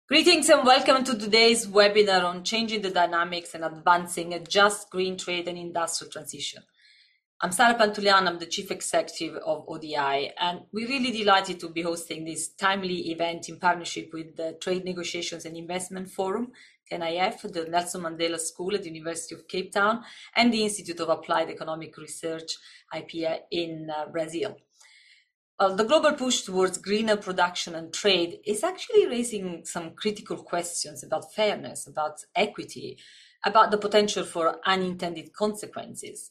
Greetings and welcome to today's webinar on changing the dynamics and advancing a just green trade and industrial transition. I'm Sara Pantulian, I'm the Chief Executive of ODI, and we're really delighted to be hosting this timely event in partnership with the Trade Negotiations and Investment Forum, TNIF, the Nelson Mandela School at the University of Cape Town, and the Institute of Applied Economic Research, IPEA, in Brazil. The global push towards greener production and trade is actually raising some critical questions about fairness, about equity, about the potential for unintended consequences.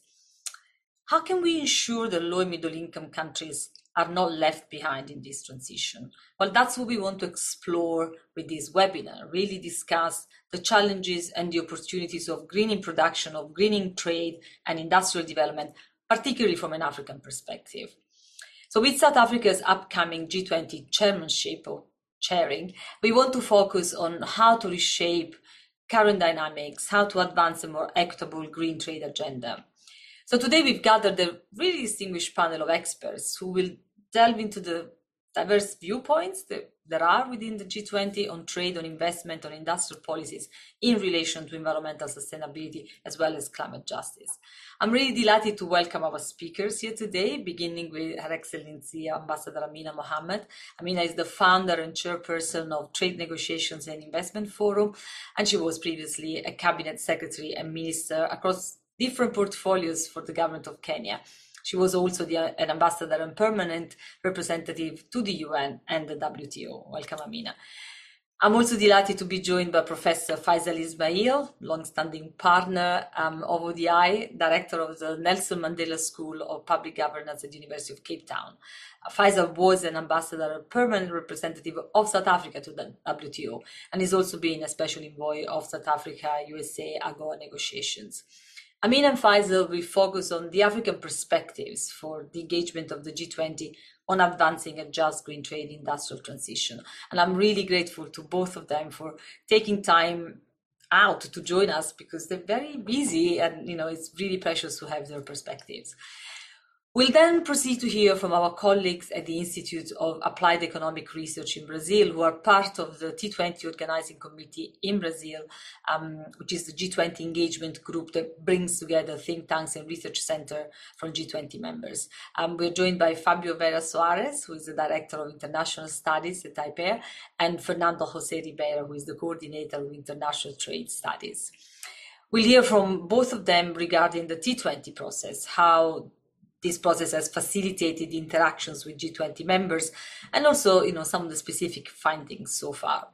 How can we ensure that low and middle income countries are not left behind in this transition? Well, that's what we want to explore with this webinar, really discuss the challenges and the opportunities of greening production, of greening trade and industrial development, particularly from an African perspective. So with South Africa's upcoming G20 chairmanship or chairing, we want to focus on how to reshape current dynamics, how to advance a more equitable green trade agenda. So today we've gathered a really distinguished panel of experts who will delve into the diverse viewpoints that there are within the G20 on trade, on investment, on industrial policies in relation to environmental sustainability as well as climate justice. I'm really delighted to welcome our speakers here today, beginning with Her Excellency Ambassador Amina Mohammed. Amina is the founder and chairperson of Trade Negotiations and Investment Forum, and she was previously a cabinet secretary and minister across different portfolios for the government of Kenya. She was also an ambassador and permanent representative to the UN and the WTO. Welcome, Amina. I'm also delighted to be joined by Professor Faisal Ismail, long-standing partner of ODI, director of the Nelson Mandela School of Public Governance at the University of Cape Town. Faisal was an ambassador and permanent representative of South Africa to the WTO, and has also been a special envoy of South Africa-USA AGOA negotiations. Amin and Faisal will focus on the African perspectives for the engagement of the G20 on advancing a just green trade industrial transition. And I'm really grateful to both of them for taking time out to join us because they're very busy and it's really precious to have their perspectives. We'll then proceed to hear from our colleagues at the Institute of Applied Economic Research in Brazil, who are part of the T20 Organizing Committee in Brazil, which is the G20 engagement group that brings together think tanks and research center from G20 members. We're joined by Fabio Vera Soares, who is the Director of International Studies at IPEA, and Fernando José Ribeiro, who is the Coordinator of International Trade Studies. We'll hear from both of them regarding the T20 process, how this process has facilitated interactions with G20 members, and also, some of the specific findings so far.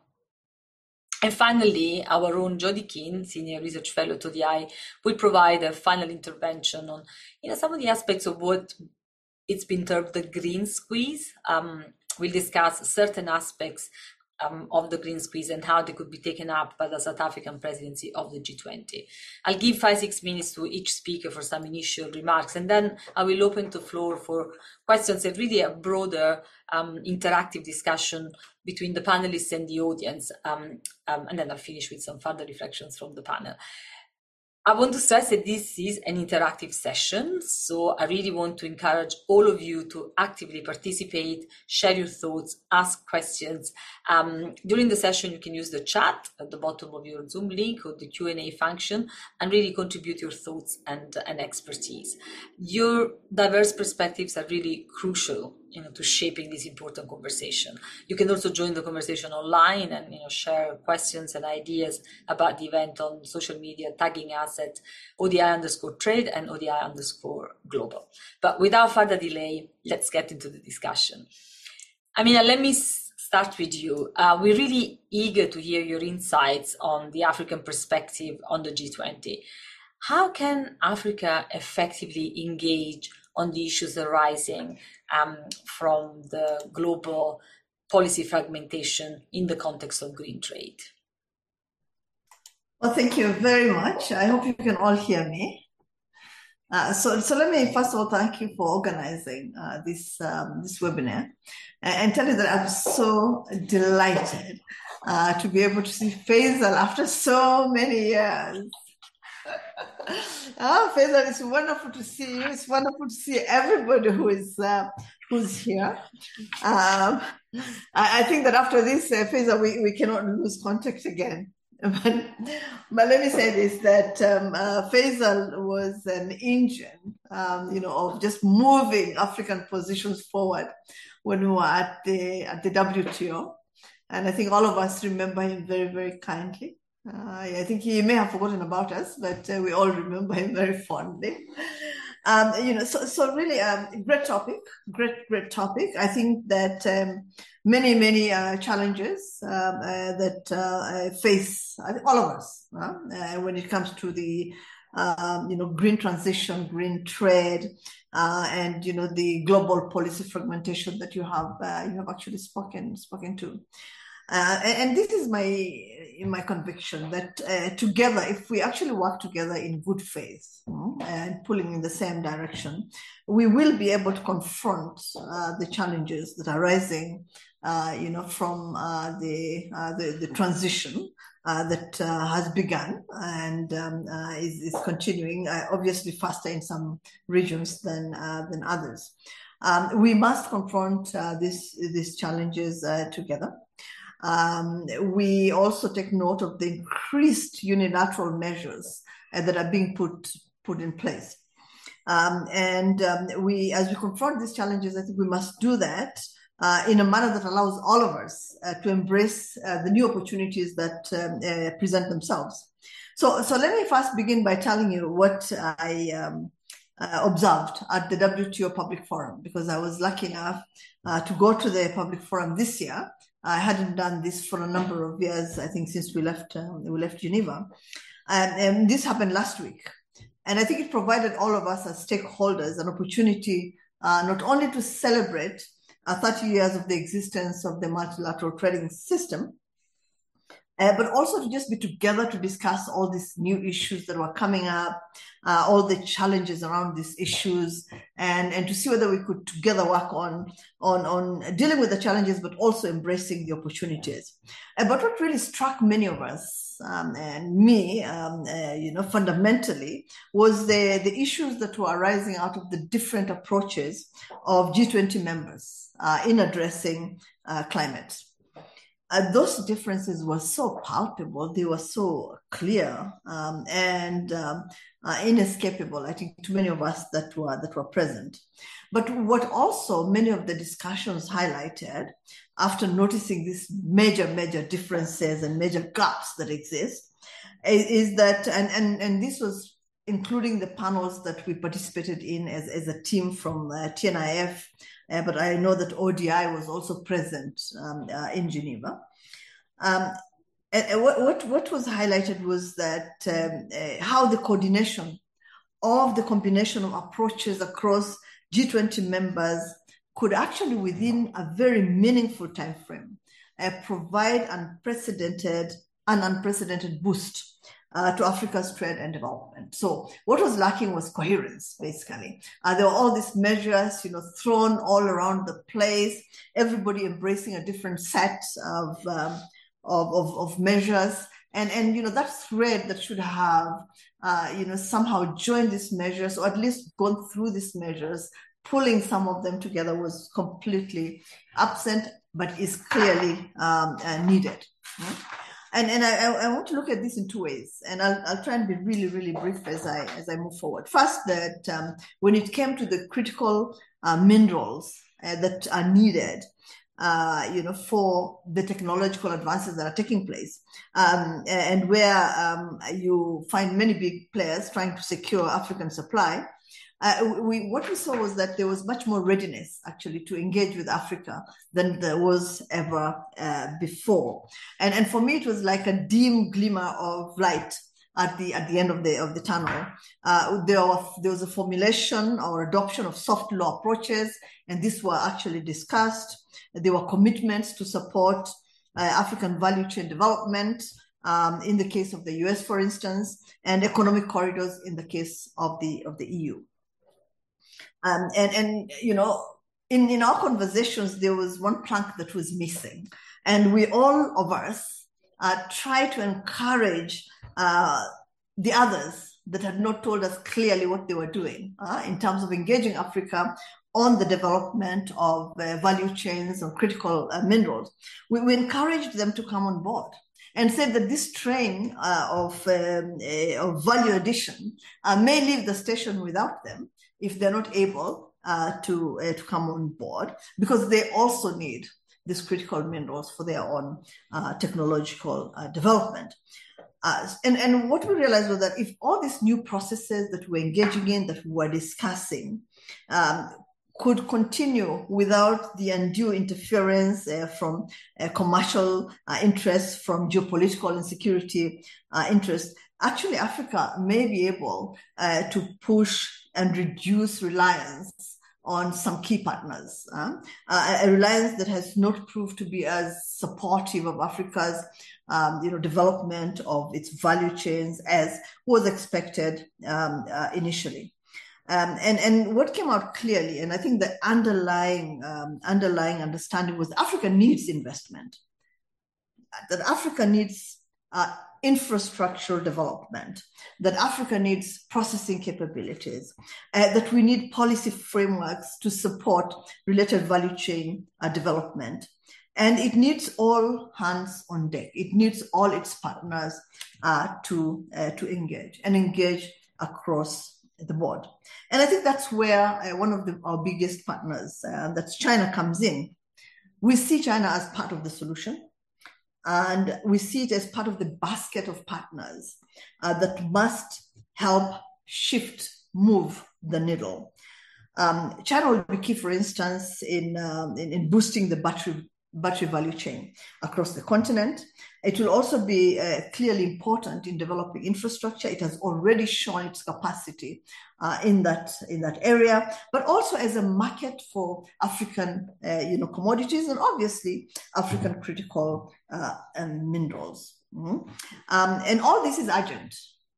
And finally, our own Jody Keane, Senior Research Fellow at ODI, will provide a final intervention on, some of the aspects of what it's been termed the green squeeze. We'll discuss certain aspects of the green squeeze and how they could be taken up by the South African presidency of the G20. I'll give 5-6 minutes to each speaker for some initial remarks, and then I will open the floor for questions and really a broader interactive discussion between the panelists and the audience, and then I'll finish with some further reflections from the panel. I want to stress that this is an interactive session, so I really want to encourage all of you to actively participate, share your thoughts, ask questions. During the session, you can use the chat at the bottom of your Zoom link or the Q&A function and really contribute your thoughts and expertise. Your diverse perspectives are really crucial to shaping this important conversation. You can also join the conversation online and share questions and ideas about the event on social media, tagging us at ODI_trade and ODI_global. But without further delay, let's get into the discussion. Amina, let me start with you. We're really eager to hear your insights on the African perspective on the G20. How can Africa effectively engage on the issues arising from the global policy fragmentation in the context of green trade? Well, thank you very much. I hope you can all hear me. So let me first of all thank you for organizing this webinar and tell you that I'm so delighted to be able to see Faisal after so many years. Faisal, it's wonderful to see you. It's wonderful to see everybody who is who's here. I think that after this, Faiza, we cannot lose contact again. But let me say this, that Faisal was an engine, of just moving African positions forward when we were at the WTO. And I think all of us remember him very, very kindly. I think he may have forgotten about us, but we all remember him very fondly. So really, great topic, great topic. I think that many challenges that face, I think, all of us when it comes to the green transition, green trade, and the global policy fragmentation that you have actually spoken to. And this is my conviction that together, if we actually work together in good faith and pulling in the same direction, we will be able to confront the challenges that are rising, from the transition that has begun and is continuing, obviously faster in some regions than others. We must confront these challenges together. We also take note of the increased unilateral measures that are being put in place. We, as we confront these challenges, I think we must do that in a manner that allows all of us to embrace the new opportunities that present themselves. So let me first begin by telling you what I observed at the WTO Public Forum, because I was lucky enough to go to the Public Forum this year. I hadn't done this for a number of years, I think, since we left Geneva. And this happened last week. And I think it provided all of us as stakeholders an opportunity not only to celebrate 30 years of the existence of the multilateral trading system, but also to just be together to discuss all these new issues that were coming up, all the challenges around these issues, and to see whether we could together work on dealing with the challenges, but also embracing the opportunities. But what really struck many of us and me, fundamentally, was the issues that were arising out of the different approaches of G20 members in addressing climate. Those differences were so palpable, they were so clear and inescapable, I think, to many of us that were present. But what also many of the discussions highlighted, after noticing these major differences and major gaps that exist, is that, and this was including the panels that we participated in as a team from TNIF, but I know that ODI was also present in Geneva. And what was highlighted was that how the coordination of the combination of approaches across G20 members could actually, within a very meaningful time frame, provide an unprecedented boost to Africa's trade and development. So what was lacking was coherence, basically. There were all these measures, thrown all around the place, everybody embracing a different set of measures. And that thread that should have, somehow joined these measures, or at least gone through these measures, pulling some of them together, was completely absent, but is clearly needed. And I want to look at this in two ways, and I'll try and be really brief as I move forward. First, that when it came to the critical minerals that are needed, for the technological advances that are taking place, and where you find many big players trying to secure African supply, what we saw was that there was much more readiness actually to engage with Africa than there was ever before. And for me, it was like a dim glimmer of light at the end of the tunnel. There was a formulation or adoption of soft law approaches, and these were actually discussed. There were commitments to support African value chain development, in the case of the US, for instance, and economic corridors in the case of the EU. In our conversations, there was one plank that was missing, and all of us try to encourage the others that had not told us clearly what they were doing in terms of engaging Africa on the development of value chains of critical minerals, we encouraged them to come on board and said that this train of value addition may leave the station without them if they're not able to come on board, because they also need these critical minerals for their own technological development. And what we realized was that if all these new processes that we're engaging in, that we were discussing, could continue without the undue interference from commercial interests, from geopolitical insecurity interests, actually Africa may be able to push and reduce reliance on some key partners, a reliance that has not proved to be as supportive of Africa's development of its value chains as was expected initially. And what came out clearly, and I think the underlying understanding, was Africa needs investment, that Africa needs infrastructure development, that Africa needs processing capabilities, that we need policy frameworks to support related value chain development. And it needs all hands on deck. It needs all its partners to engage across the board. And I think that's where one of our biggest partners, that's China, comes in. We see China as part of the solution, and we see it as part of the basket of partners that must help move the needle. China will be key, for instance, in boosting the battery value chain across the continent. It will also be clearly important in developing infrastructure. It has already shown its capacity in that area, but also as a market for African commodities, and obviously African critical minerals. And all this is urgent.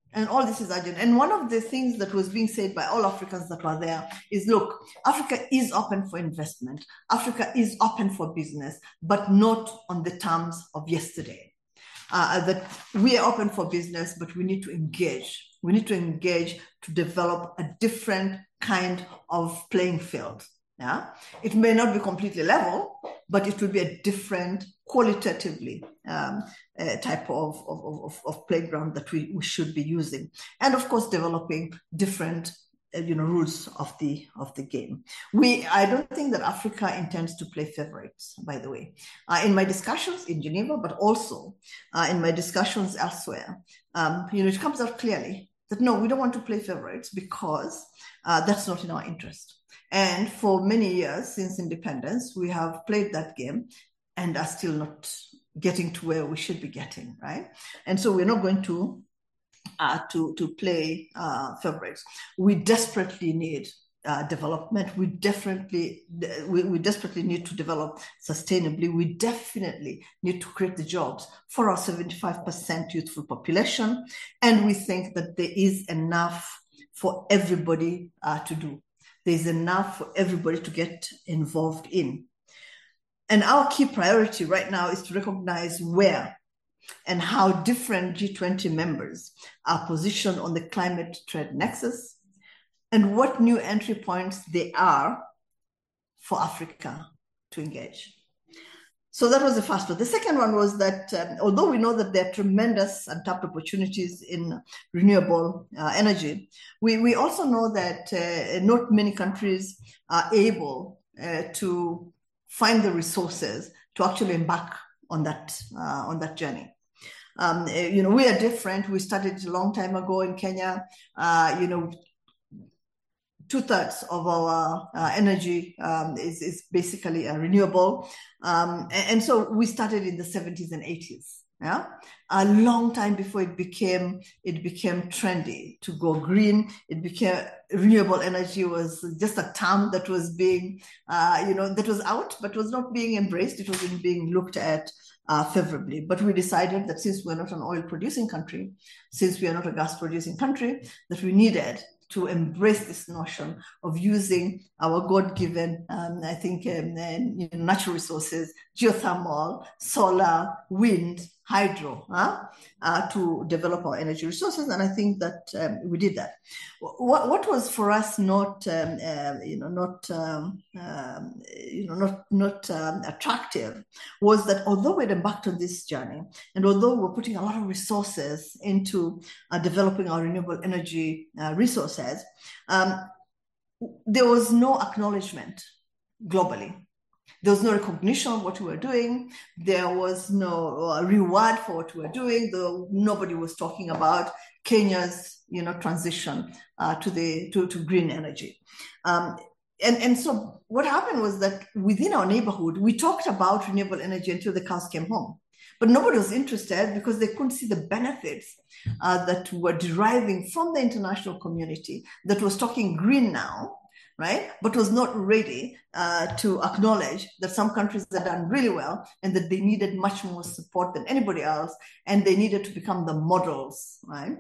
And one of the things that was being said by all Africans that were there is, look, Africa is open for investment. Africa is open for business, but not on the terms of yesterday. That we are open for business, but we need to engage. We need to engage to develop a different kind of playing field. Yeah, it may not be completely level, but it will be a different, qualitatively type of playground that we should be using, and of course developing different rules of the game. I don't think that Africa intends to play favorites, by the way. In my discussions in Geneva, but also in my discussions elsewhere, it comes out clearly that no, we don't want to play favorites, because that's not in our interest. And for many years since independence, we have played that game and are still not getting to where we should be getting, right? And so we're not going to play favorites. We desperately need development. We desperately need to develop sustainably. We definitely need to create the jobs for our 75% youthful population. And we think that there is enough for everybody to do. There's enough for everybody to get involved in. And our key priority right now is to recognize where and how different G20 members are positioned on the climate trade nexus, and what new entry points there are for Africa to engage. So that was the first one. The second one was that although we know that there are tremendous untapped opportunities in renewable energy, we also know that not many countries are able to find the resources to actually embark on that journey. We are different. We started a long time ago in Kenya. 2/3 of our energy is basically renewable. And so we started in the 70s and 80s. Yeah, a long time before it became trendy to go green. It became renewable energy was just a term that was being, that was out, but was not being embraced. It wasn't being looked at favorably. But we decided that since we're not an oil producing country, since we are not a gas producing country, that we needed to embrace this notion of using our God-given, natural resources, geothermal, solar, wind, hydro, to develop our energy resources, and I think that we did that. What was for us not attractive was that although we'd embarked on this journey, and although we're putting a lot of resources into developing our renewable energy resources, there was no acknowledgement globally. There was no recognition of what we were doing. There was no reward for what we were doing. Though nobody was talking about Kenya's, transition to green energy. And so what happened was that within our neighborhood, we talked about renewable energy until the cows came home. But nobody was interested because they couldn't see the benefits that were deriving from the international community that was talking green now, right? But was not ready to acknowledge that some countries had done really well and that they needed much more support than anybody else, and they needed to become the models, right?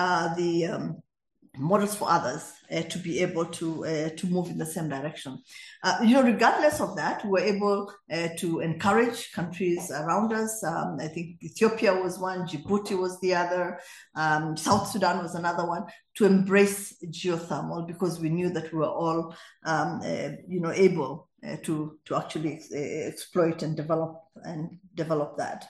Models for others to be able to move in the same direction. Regardless of that, we're able to encourage countries around us. I think Ethiopia was one, Djibouti was the other, South Sudan was another one, to embrace geothermal because we knew that we were all, able to actually exploit and develop that.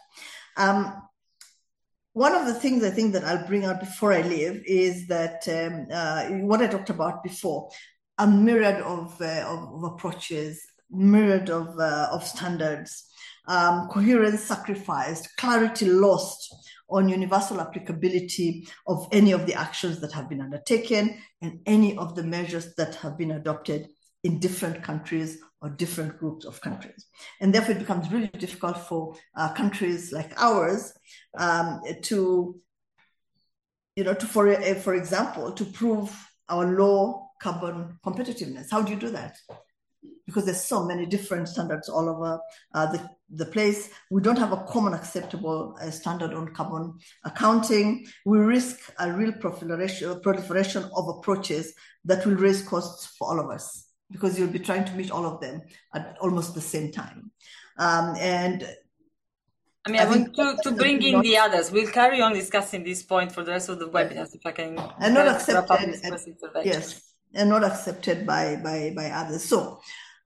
One of the things I think that I'll bring out before I leave is that what I talked about before, a myriad of approaches, myriad of standards, coherence sacrificed, clarity lost on universal applicability of any of the actions that have been undertaken and any of the measures that have been adopted in different countries or different groups of countries. And therefore it becomes really difficult for countries like ours for example, to prove our low carbon competitiveness. How do you do that? Because there's so many different standards all over the place. We don't have a common acceptable standard on carbon accounting. We risk a real proliferation of approaches that will raise costs for all of us, because you'll be trying to meet all of them at almost the same time. I want to bring in the others. We'll carry on discussing this point for the rest of the webinars, if I can. And not accepted. Yes, and not accepted by others. So,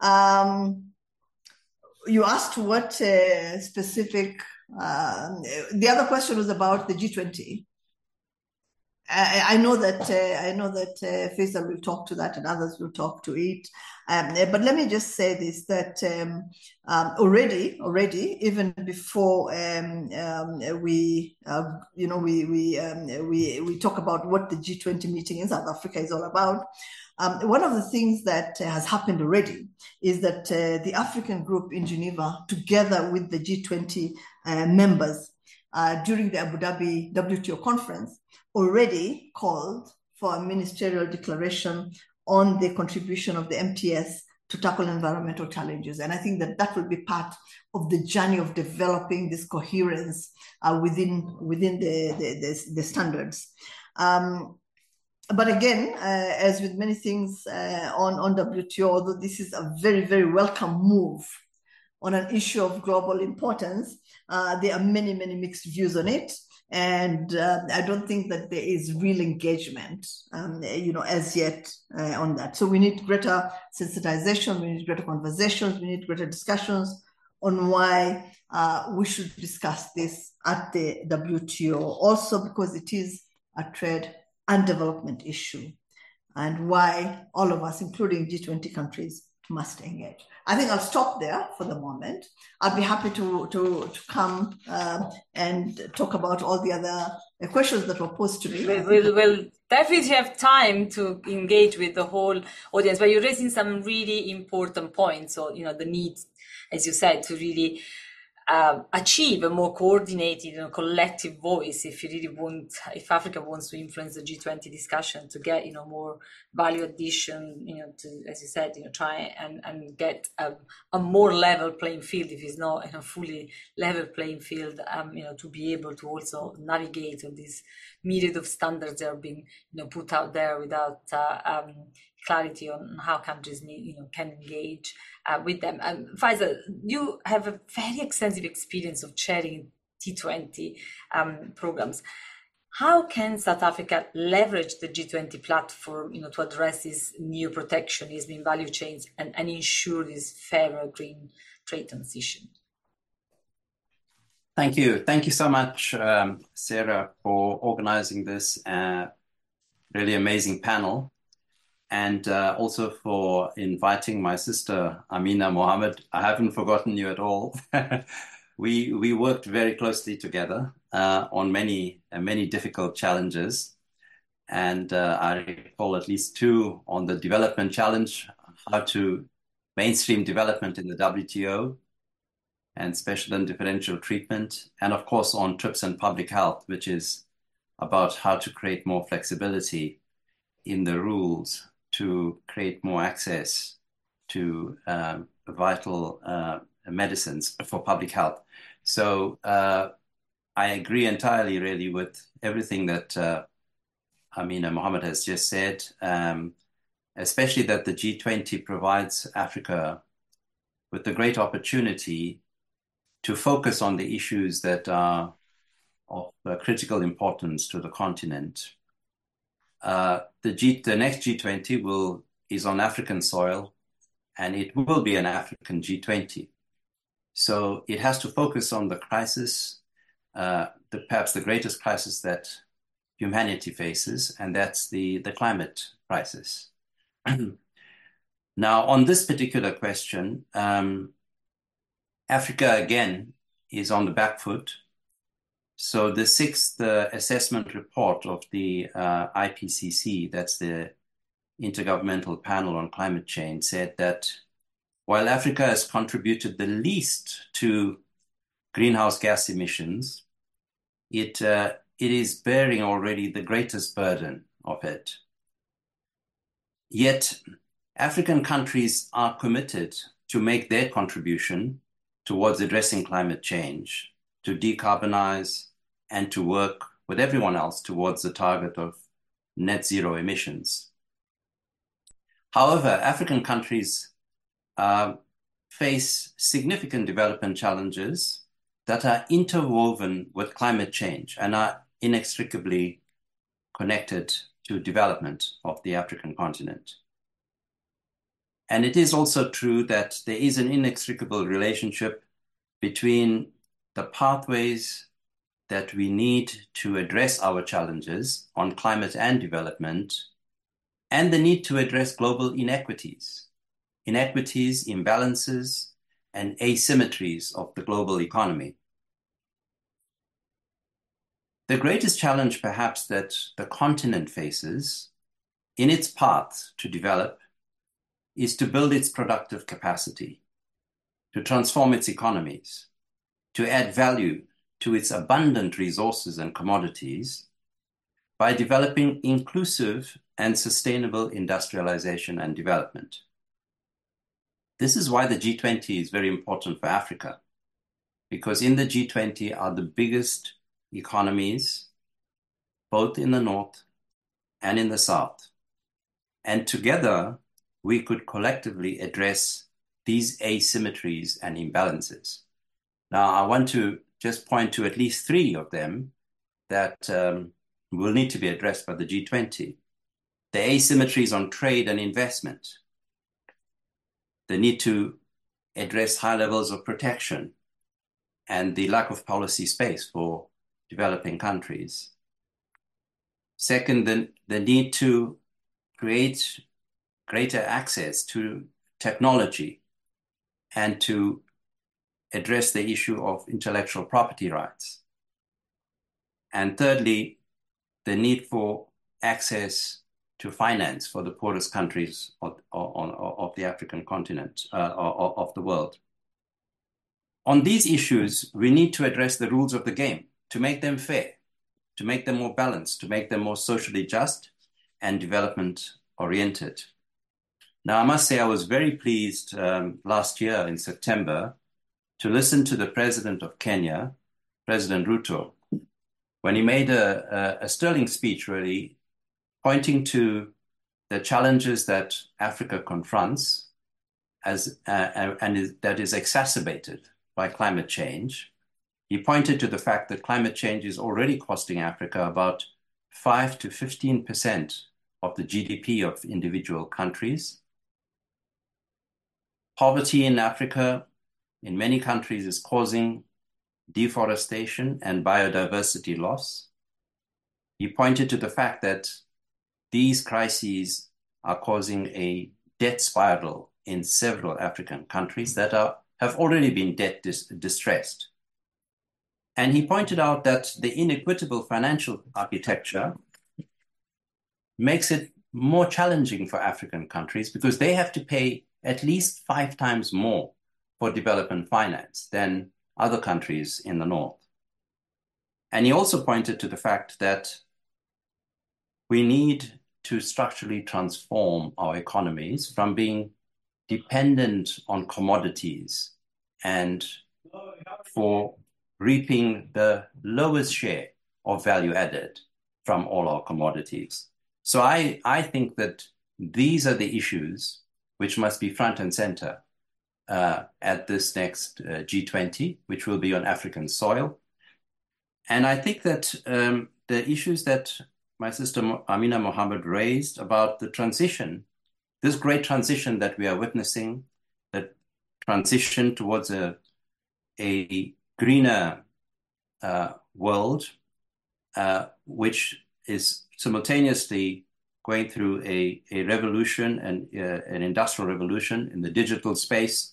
you asked what specific. The other question was about the G20. I know that Faisal will talk to that and others will talk to it. But let me just say this, that already, even before we talk about what the G20 meeting in South Africa is all about, one of the things that has happened already is that the African group in Geneva, together with the G20 members, during the Abu Dhabi WTO conference, already called for a ministerial declaration on the contribution of the MTS to tackle environmental challenges. And I think that will be part of the journey of developing this coherence within the standards. But again, as with many things on WTO, although this is a very, very welcome move on an issue of global importance, there are many, many mixed views on it. And I don't think that there is real engagement, as yet on that. So we need greater sensitization, we need greater conversations, we need greater discussions on why we should discuss this at the WTO, also because it is a trade and development issue, and why all of us, including G20 countries, must engage. I think I'll stop there for the moment. I'll be happy to come and talk about all the other questions that were posed to me. We'll definitely have time to engage with the whole audience, but you're raising some really important points. So, the need, as you said, to really achieve a more coordinated collective voice if Africa wants to influence the G20 discussion, to get more value addition, to, as you said, try and get a more level playing field, if it's not a fully level playing field, to be able to also navigate on this myriad of standards that are being put out there without clarity on how countries can engage with them. Faisal, you have a very extensive experience of chairing T20 programs. How can South Africa leverage the G20 platform, to address this new protectionism in value chains and ensure this fairer green trade transition? Thank you. Thank you so much, Sarah, for organizing this really amazing panel, and also for inviting my sister, Amina Mohammed. I haven't forgotten you at all. We worked very closely together on many difficult challenges, and I recall at least two on the development challenge, how to mainstream development in the WTO, and special and differential treatment, and of course on TRIPS and public health, which is about how to create more flexibility in the rules to create more access to vital medicines for public health. So I agree entirely really with everything that Amina Mohammed has just said, especially that the G20 provides Africa with the great opportunity to focus on the issues that are of critical importance to the continent. The next G20 is on African soil, and it will be an African G20. So it has to focus on the crisis, perhaps the greatest crisis that humanity faces, and that's the climate crisis. Now, on this particular question, Africa, again, is on the back foot. So the sixth assessment report of the IPCC, that's the Intergovernmental Panel on Climate Change, said that while Africa has contributed the least to greenhouse gas emissions, it is bearing already the greatest burden of it. Yet, African countries are committed to make their contribution towards addressing climate change, to decarbonize, and to work with everyone else towards the target of net zero emissions. However, African countries face significant development challenges that are interwoven with climate change and are inextricably connected to development of the African continent. And it is also true that there is an inextricable relationship between the pathways that we need to address our challenges on climate and development, and the need to address global inequities, imbalances, and asymmetries of the global economy. The greatest challenge, perhaps, that the continent faces in its path to develop is to build its productive capacity, to transform its economies, to add value to its abundant resources and commodities by developing inclusive and sustainable industrialization and development. This is why the G20 is very important for Africa, because in the G20 are the biggest economies, both in the North and in the South. And together, we could collectively address these asymmetries and imbalances. Now, I want to just point to at least three of them that will need to be addressed by the G20. The asymmetries on trade and investment, the need to address high levels of protection, and the lack of policy space for developing countries. Second, the need to create greater access to technology and to address the issue of intellectual property rights. And thirdly, the need for access to finance for the poorest countries of the African continent, of the world. On these issues, we need to address the rules of the game, to make them fair, to make them more balanced, to make them more socially just and development-oriented. Now, I must say I was very pleased last year in September to listen to the president of Kenya, President Ruto, when he made a sterling speech, really, pointing to the challenges that Africa confronts that is exacerbated by climate change, He pointed to the fact that climate change is already costing Africa about 5 to 15% of the GDP of individual countries. Poverty in Africa, in many countries, is causing deforestation and biodiversity loss. He pointed to the fact that these crises are causing a debt spiral in several African countries that have already been debt distressed. And he pointed out that the inequitable financial architecture makes it more challenging for African countries because they have to pay at least 5 times more for development finance than other countries in the North. And he also pointed to the fact that we need to structurally transform our economies from being dependent on commodities and for reaping the lowest share of value added from all our commodities. So I think that these are the issues which must be front and center at this next G20, which will be on African soil. And I think that the issues that my sister Amina Mohammed raised about the transition, this great transition that we are witnessing, the transition towards a greener world, which is simultaneously going through a revolution and an industrial revolution in the digital space,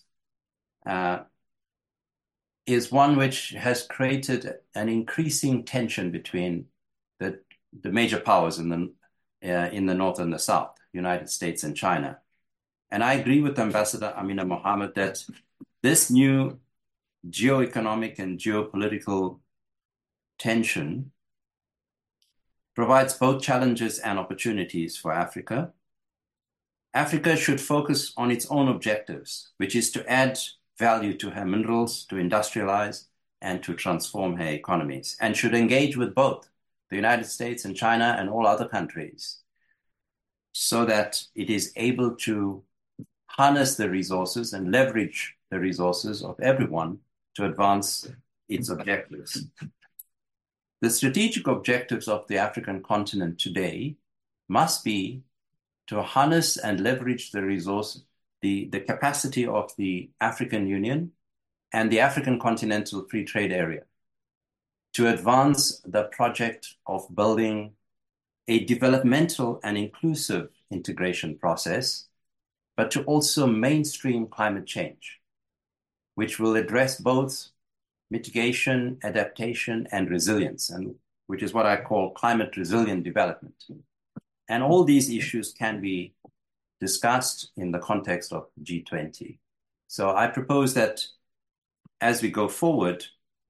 is one which has created an increasing tension between the major powers in the North and the South, United States and China. And I agree with Ambassador Amina Mohammed that this new geoeconomic and geopolitical tension provides both challenges and opportunities for Africa. Africa should focus on its own objectives, which is to add value to her minerals, to industrialize, and to transform her economies, and should engage with both the United States and China and all other countries so that it is able to harness the resources and leverage the resources of everyone to advance its objectives. The strategic objectives of the African continent today must be to harness and leverage the resource, the capacity of the African Union and the African Continental Free Trade Area to advance the project of building a developmental and inclusive integration process, but to also mainstream climate change, which will address both mitigation, adaptation, and resilience, and which is what I call climate resilient development. And all these issues can be discussed in the context of G20. So I propose that as we go forward,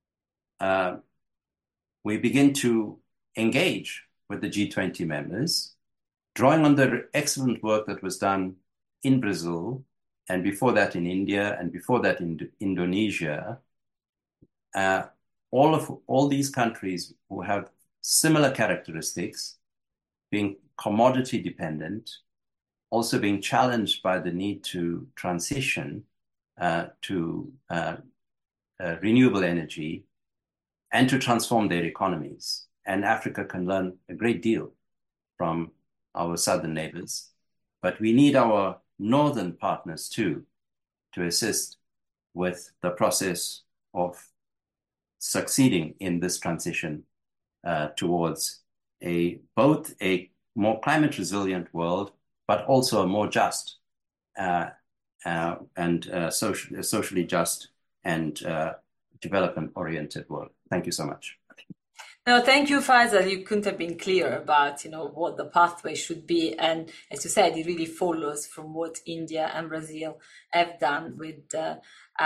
we begin to engage with the G20 members, drawing on the excellent work that was done in Brazil, and before that in India, and before that in Indonesia. All these countries who have similar characteristics, being commodity dependent, also being challenged by the need to transition to renewable energy and to transform their economies. And Africa can learn a great deal from our southern neighbors, but we need our northern partners too to assist with the process of succeeding in this transition towards both a more climate resilient world, but also a more just and socially just and development oriented world. Thank you so much. No, thank you, Faisal. You couldn't have been clearer about, what the pathway should be. And as you said, it really follows from what India and Brazil have done with the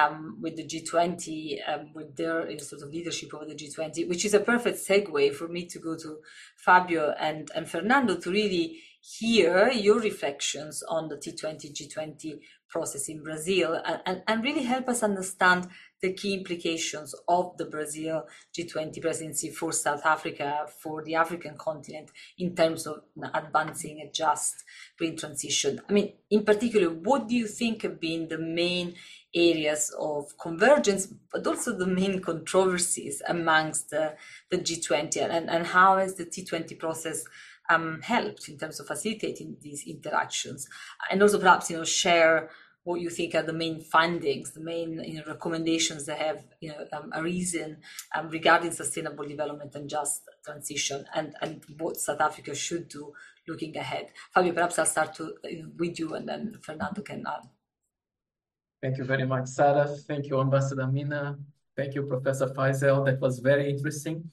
G20, with their sort of leadership over the G20, which is a perfect segue for me to go to Fabio and Fernando to really hear your reflections on the T20, G20 process in Brazil and really help us understand the key implications of the Brazil G20 presidency for South Africa, for the African continent, in terms of advancing a just green transition. I mean, in particular, what do you think have been the main areas of convergence, but also the main controversies amongst the G20, and how has the T20 process helped in terms of facilitating these interactions, and also perhaps share what you think are the main findings, the main recommendations that have arisen regarding sustainable development and just transition, and what South Africa should do looking ahead. Fabio, perhaps I'll start with you, and then Fernando can add. Thank you very much, Sarah. Thank you, Ambassador Mina. Thank you, Professor Faisal. That was very interesting.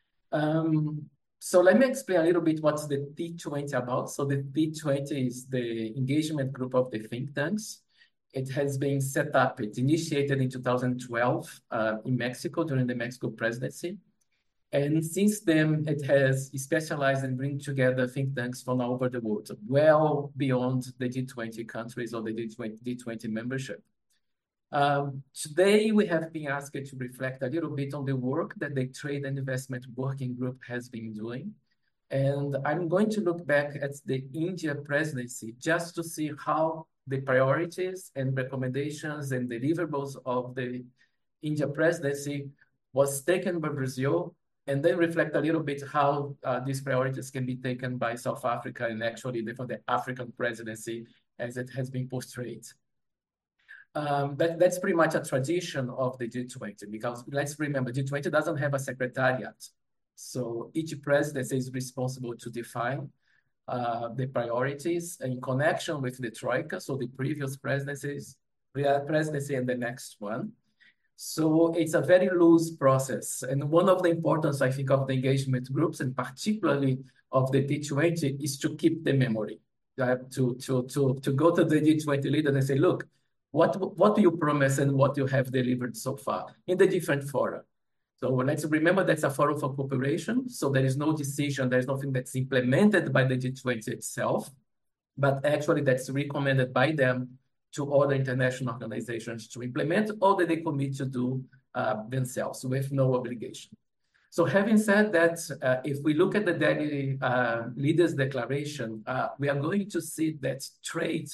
So let me explain a little bit what's the T20 about. So the T20 is the engagement group of the think tanks. It has been set up, it initiated in 2012 in Mexico during the Mexico presidency. And since then, it has specialized in bringing together think tanks from all over the world, well beyond the G20 countries or the G20 membership. Today, we have been asked to reflect a little bit on the work that the Trade and Investment Working Group has been doing. And I'm going to look back at the India presidency just to see how the priorities and recommendations and deliverables of the India presidency was taken by Brazil, and then reflect a little bit how these priorities can be taken by South Africa and actually for the African presidency as it has been portrayed. That's pretty much a tradition of the G20, because let's remember, G20 doesn't have a secretariat. So each presidency is responsible to define the priorities in connection with the Troika, so the previous presidency and the next one. So it's a very loose process. And one of the importance, I think, of the engagement groups, and particularly of the T20, is to keep the memory. To go to the G20 leaders and say, look, what do you promise and what you have delivered so far in the different fora? So let's remember that's a forum for cooperation. So there is no decision, there's nothing that's implemented by the G20 itself, but actually that's recommended by them to other international organizations to implement, or that they commit to do themselves with no obligation. So having said that, if we look at the Delhi Leaders Declaration, we are going to see that trade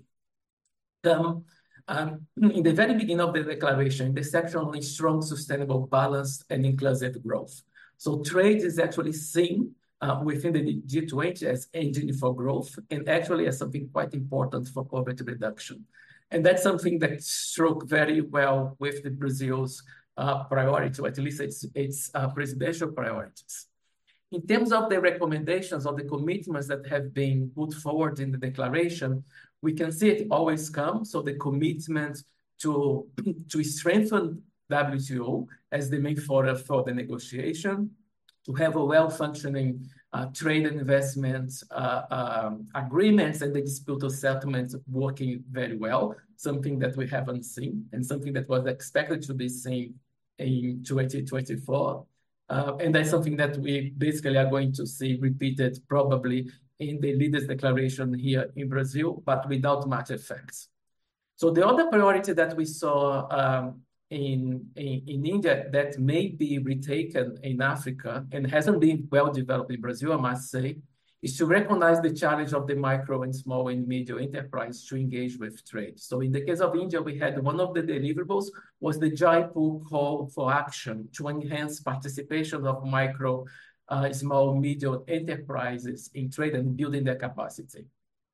in the very beginning of the declaration, the section on strong, sustainable, balanced, and inclusive growth. So trade is actually seen within the G20 as engine for growth, and actually as something quite important for poverty reduction. And that's something that struck very well with the Brazil's priority, or at least its presidential priorities. In terms of the recommendations or the commitments that have been put forward in the declaration, we can see it always comes. So the commitment to strengthen WTO as the main forum for the negotiation, to have a well-functioning trade and investment agreements and the dispute settlements working very well, something that we haven't seen and something that was expected to be seen in 2024. And that's something that we basically are going to see repeated probably in the Leaders' Declaration here in Brazil, but without much effects. So the other priority that we saw in India that may be retaken in Africa and hasn't been well developed in Brazil, I must say, is to recognize the challenge of the micro and small and medium enterprise to engage with trade. So in the case of India, we had one of the deliverables was the Jaipur call for action to enhance participation of micro, small, medium enterprises in trade and building their capacity.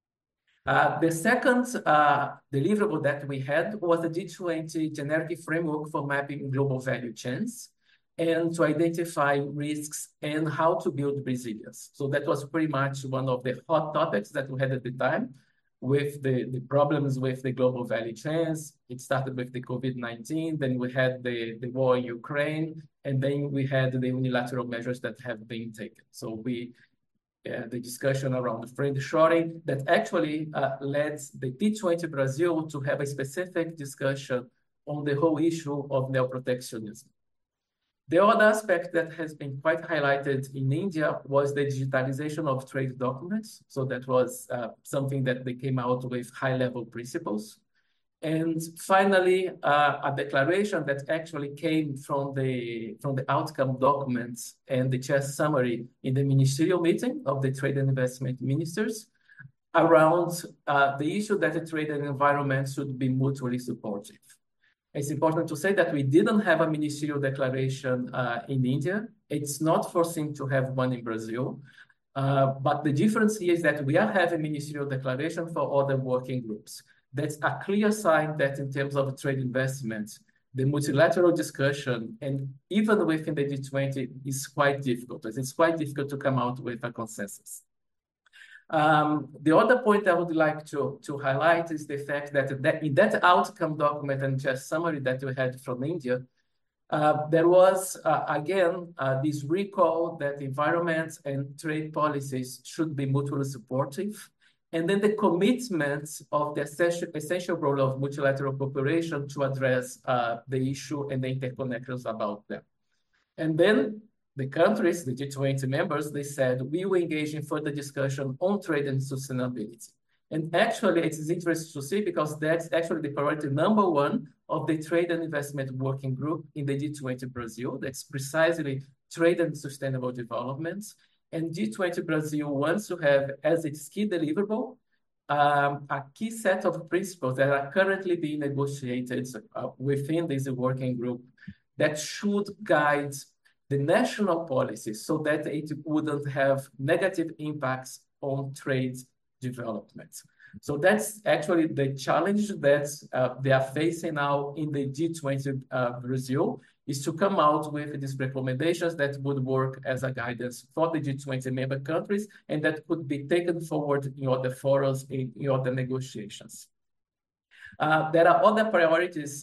The second deliverable that we had was the G20 generic framework for mapping global value chains and to identify risks and how to build resilience. So that was pretty much one of the hot topics that we had at the time with the problems with the global value chains. It started with the COVID-19, then we had the war in Ukraine, and then we had the unilateral measures that have been taken. So the discussion around the friendshoring that actually led the T20 Brazil to have a specific discussion on the whole issue of neo-protectionism. The other aspect that has been quite highlighted in India was the digitalization of trade documents. So that was something that they came out with high-level principles. And finally, a declaration that actually came from the outcome documents and the chair summary in the ministerial meeting of the Trade and Investment Ministers around the issue that the trade and environment should be mutually supportive. It's important to say that we didn't have a ministerial declaration in India. It's not foreseen to have one in Brazil. But the difference here is that we are having ministerial declaration for other working groups. That's a clear sign that in terms of trade investments, the multilateral discussion, and even within the G20, is quite difficult. It's quite difficult to come out with a consensus. The other point I would like to highlight is the fact that in that outcome document and just summary that we had from India, there was, again, this recall that environment and trade policies should be mutually supportive. And then the commitment of the essential role of multilateral cooperation to address the issue and the interconnections about them. And then the countries, the G20 members, they said, we will engage in further discussion on trade and sustainability. And actually, it is interesting to see because that's actually the priority number one of the Trade and Investment Working Group in the G20 Brazil. That's precisely trade and sustainable development. And G20 Brazil wants to have as its key deliverable a key set of principles that are currently being negotiated within this working group that should guide the national policies so that it wouldn't have negative impacts on trade development. So that's actually the challenge that they are facing now in the G20 Brazil, is to come out with these recommendations that would work as a guidance for the G20 member countries and that could be taken forward in other forums, in other negotiations. There are other priorities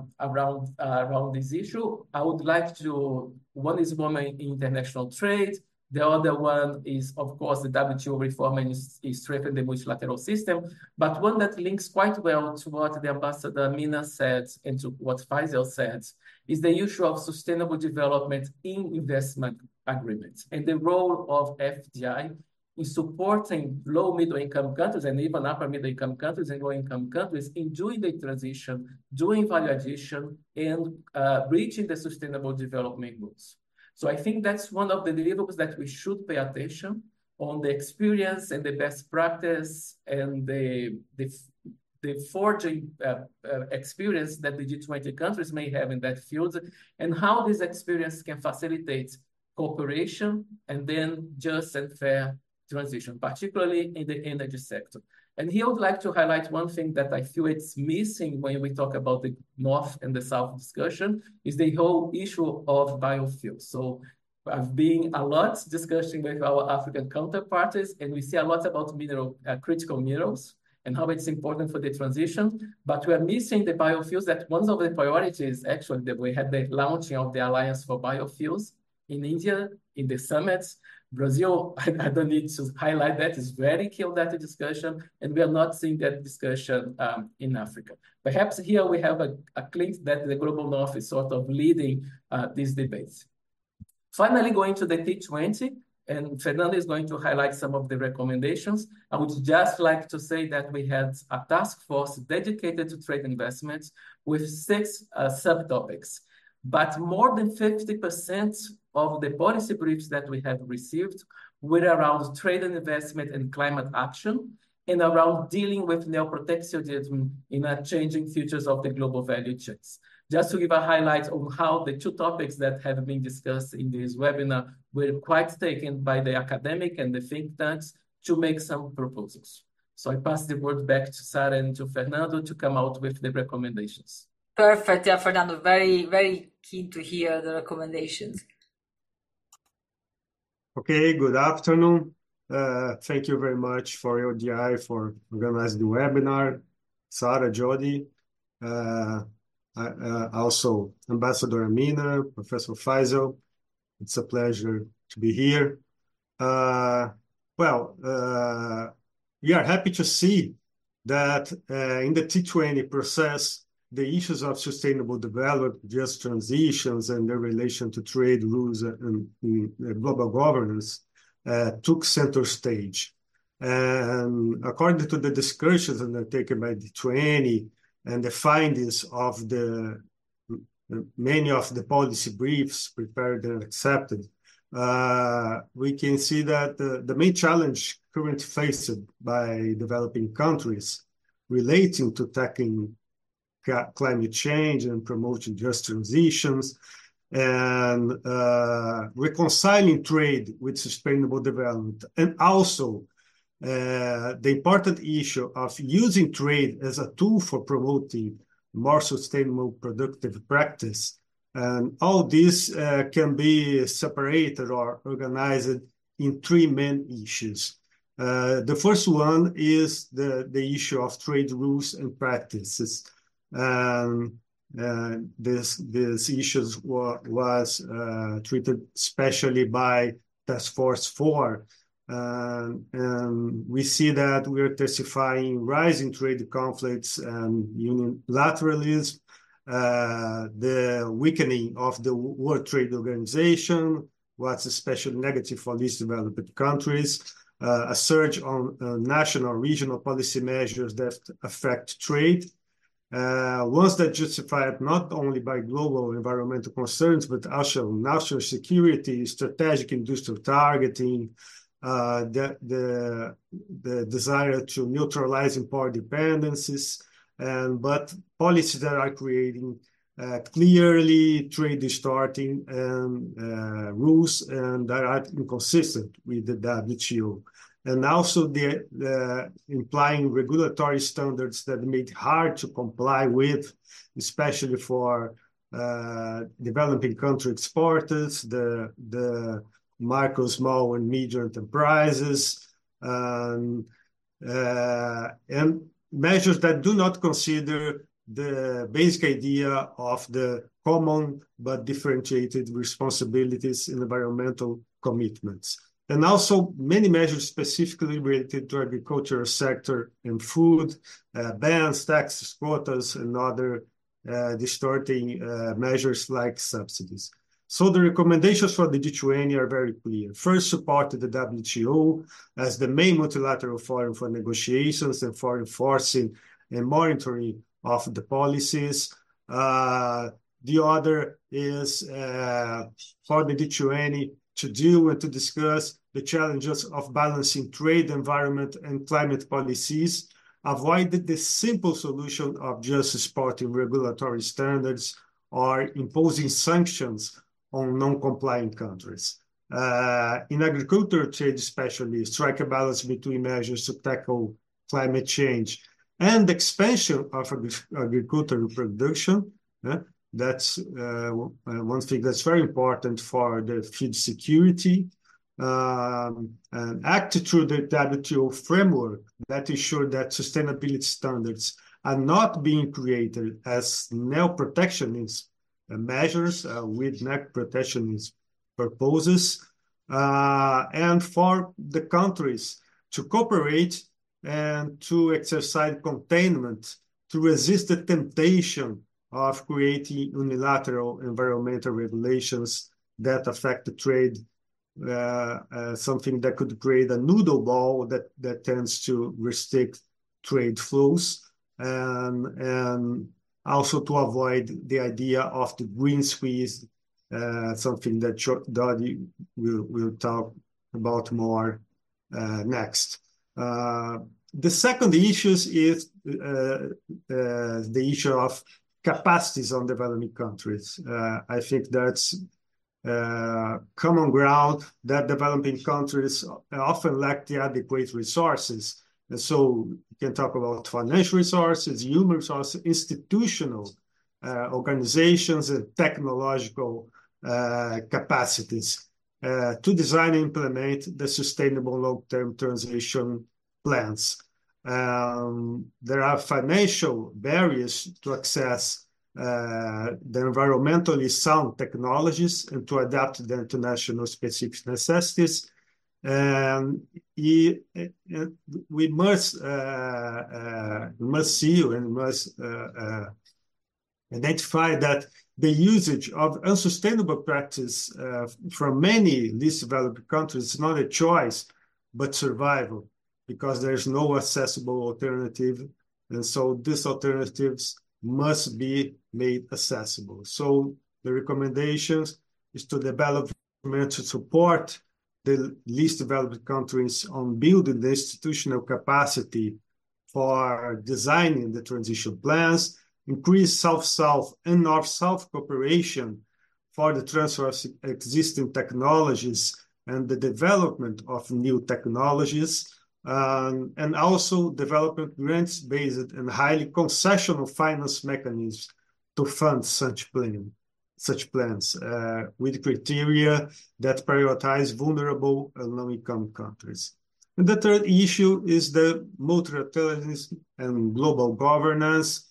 around this issue. I would like to, one is women in international trade. The other one is, of course, the WTO reform and is strengthening the multilateral system. But one that links quite well to what the Ambassador Mina said and to what Faisal said is the issue of sustainable development in investment agreements and the role of FDI in supporting low middle-income countries and even upper middle-income countries and low-income countries in doing the transition, doing value addition, and reaching the sustainable development goals. So I think that's one of the deliverables that we should pay attention on, the experience and the best practice and the forging experience that the G20 countries may have in that field, and how this experience can facilitate cooperation and then just and fair transition, particularly in the energy sector. And here I would like to highlight one thing that I feel it's missing when we talk about the North and the South discussion, is the whole issue of biofuels. So I've been a lot discussing with our African counterparts, and we see a lot about critical minerals and how it's important for the transition, but we are missing the biofuels. That one of the priorities, actually, that we had the launching of the Alliance for Biofuels in India, in the summits. Brazil, I don't need to highlight that, is very key on that discussion, and we are not seeing that discussion in Africa. Perhaps here we have a glimpse that the Global North is sort of leading these debates. Finally, going to the T20, and Fernando is going to highlight some of the recommendations. I would just like to say that we had a task force dedicated to trade investments with 6 subtopics. But more than 50% of the policy briefs that we have received were around trade and investment and climate action, and around dealing with neoprotectionism in a changing futures of the global value chains. Just to give a highlight on how the 2 topics that have been discussed in this webinar were quite taken by the academic and the think tanks to make some proposals. So I pass the word back to Sarah and to Fernando to come out with the recommendations. Perfect. Yeah, Fernando, very, very keen to hear the recommendations. Okay, good afternoon. Thank you very much for ODI for organizing the webinar. Sarah, Jody, also Ambassador Amina, Professor Faisal. It's a pleasure to be here. We are happy to see that in the T20 process, the issues of sustainable development, just transitions, and their relation to trade rules and global governance took center stage. And according to the discussions undertaken by the G20 and the findings of many of the policy briefs prepared and accepted, we can see that the main challenge currently faced by developing countries relating to tackling climate change and promoting just transitions, and reconciling trade with sustainable development, and also the important issue of using trade as a tool for promoting more sustainable productive practice. And all this can be separated or organized in three main issues. The first one is the issue of trade rules and practices. This issue was treated especially by Task Force 4. And we see that we're intensifying rising trade conflicts and unilateralism, the weakening of the World Trade Organization, what's especially negative for least developed countries, a surge on national, regional policy measures that affect trade, ones that justified not only by global environmental concerns, but also national security, strategic industrial targeting, the desire to neutralize import dependencies, but policies that are creating clearly trade distorting rules and that are inconsistent with the WTO. And also the implying regulatory standards that made it hard to comply with, especially for developing country exporters, the micro, small, and medium enterprises, and measures that do not consider the basic idea of the common but differentiated responsibilities in environmental commitments. And also many measures specifically related to agricultural sector and food, bans, taxes, quotas, and other distorting measures like subsidies. So the recommendations for the G20 are very clear. First, support the WTO as the main multilateral forum for negotiations and for enforcing and monitoring of the policies. The other is for the G20 to deal and to discuss the challenges of balancing trade, environment, and climate policies, avoid the simple solution of just supporting regulatory standards or imposing sanctions on non-compliant countries. In agricultural trade especially, strike a balance between measures to tackle climate change and expansion of agricultural production. That's one thing that's very important for the food security. And act through the WTO framework that ensure that sustainability standards are not being created as neo-protectionist measures with protectionist purposes, and for the countries to cooperate and to exercise containment to resist the temptation of creating unilateral environmental regulations that affect the trade, something that could create a noodle ball that tends to restrict trade flows, and also to avoid the idea of the green squeeze, something that Dodi will talk about more next. The second issue is the issue of capacities on developing countries. I think that's common ground that developing countries often lack the adequate resources. And so you can talk about financial resources, human resources, institutional organizations, and technological capacities to design and implement the sustainable long-term transition plans. There are financial barriers to access the environmentally sound technologies and to adapt them to national specific necessities. And we must see and must identify that the usage of unsustainable practice from many least developed countries is not a choice, but survival, because there's no accessible alternative. And so these alternatives must be made accessible. So the recommendations is to develop to support the least developed countries on building the institutional capacity for designing the transition plans, increase South-South and North-South cooperation for the transfer of existing technologies and the development of new technologies, and also development grants based and highly concessional finance mechanisms to fund such plans with criteria that prioritize vulnerable and low-income countries. And the third issue is the multilateralism and global governance.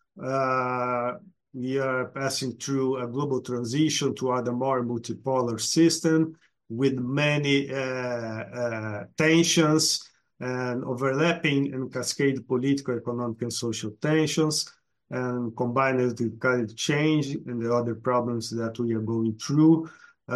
We are passing through a global transition toward a more multipolar system with many tensions and overlapping and cascade political, economic, and social tensions, and combined with climate change and the other problems that we are going through.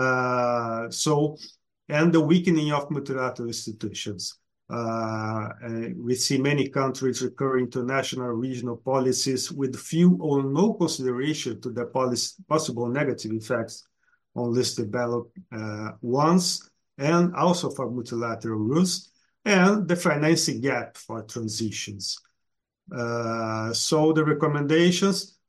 And the weakening of multilateral institutions. We see many countries recurring to national regional policies with few or no consideration to the possible negative effects on less developed ones, and also for multilateral rules, and the financing gap for transitions. So the recommendations,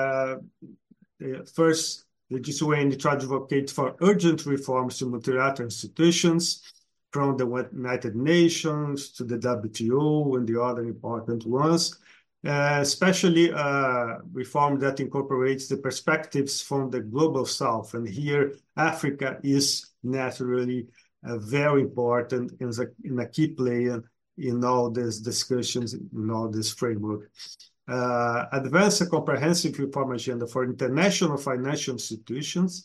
first, the G20 tried to advocate for urgent reforms to multilateral institutions, from the United Nations to the WTO and the other important ones, especially reform that incorporates the perspectives from the global south. And here, Africa is naturally very important in a key player in all these discussions, in all this framework. Advance a comprehensive reform agenda for international financial institutions,